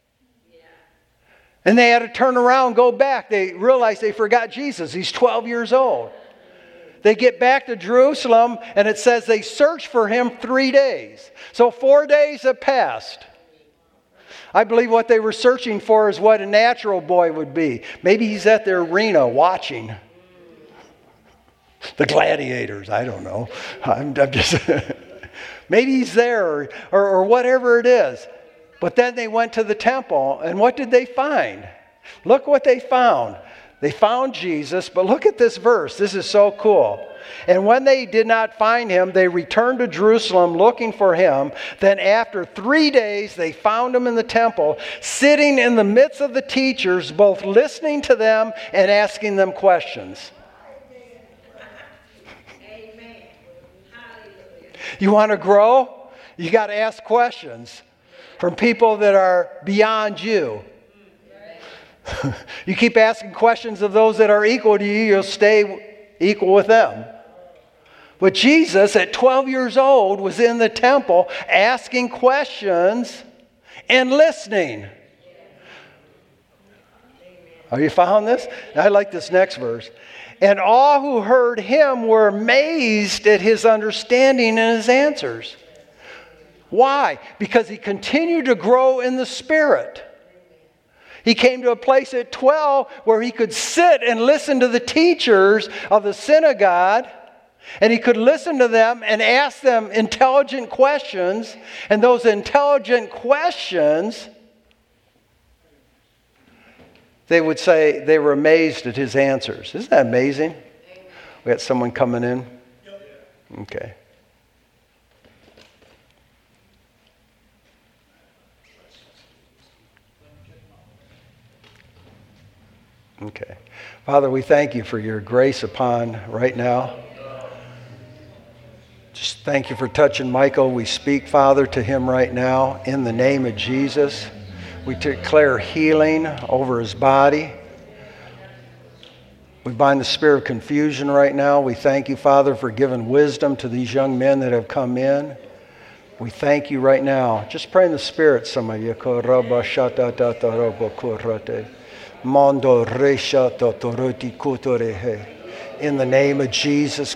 And they had to turn around and go back. They realized they forgot Jesus. He's twelve years old. They get back to Jerusalem, and it says they searched for him three days. So four days have passed. I believe what they were searching for is what a natural boy would be. Maybe he's at their arena watching the gladiators. I don't know. I'm, I'm just maybe he's there or, or, or whatever it is. But then they went to the temple, and what did they find? Look what they found. They found Jesus, but look at this verse. This is so cool. And when they did not find him, they returned to Jerusalem looking for him. Then after three days, they found him in the temple, sitting in the midst of the teachers, both listening to them and asking them questions. Amen. You want to grow? You got to ask questions from people that are beyond you. You keep asking questions of those that are equal to you, you'll stay equal with them. But Jesus, at twelve years old, was in the temple asking questions and listening. Are you following this? I like this next verse. And all who heard him were amazed at his understanding and his answers. Why? Because he continued to grow in the Spirit. He came to a place at twelve where he could sit and listen to the teachers of the synagogue, and he could listen to them and ask them intelligent questions, and those intelligent questions, they would say they were amazed at his answers. Isn't that amazing? We got someone coming in? Okay. Okay. Father, we thank you for your grace upon right now. Just thank you for touching Michael. We speak, Father, to him right now in the name of Jesus. We declare healing over his body. We bind the spirit of confusion right now. We thank you, Father, for giving wisdom to these young men that have come in. We thank you right now. Just pray in the Spirit, some of you. In the name of Jesus.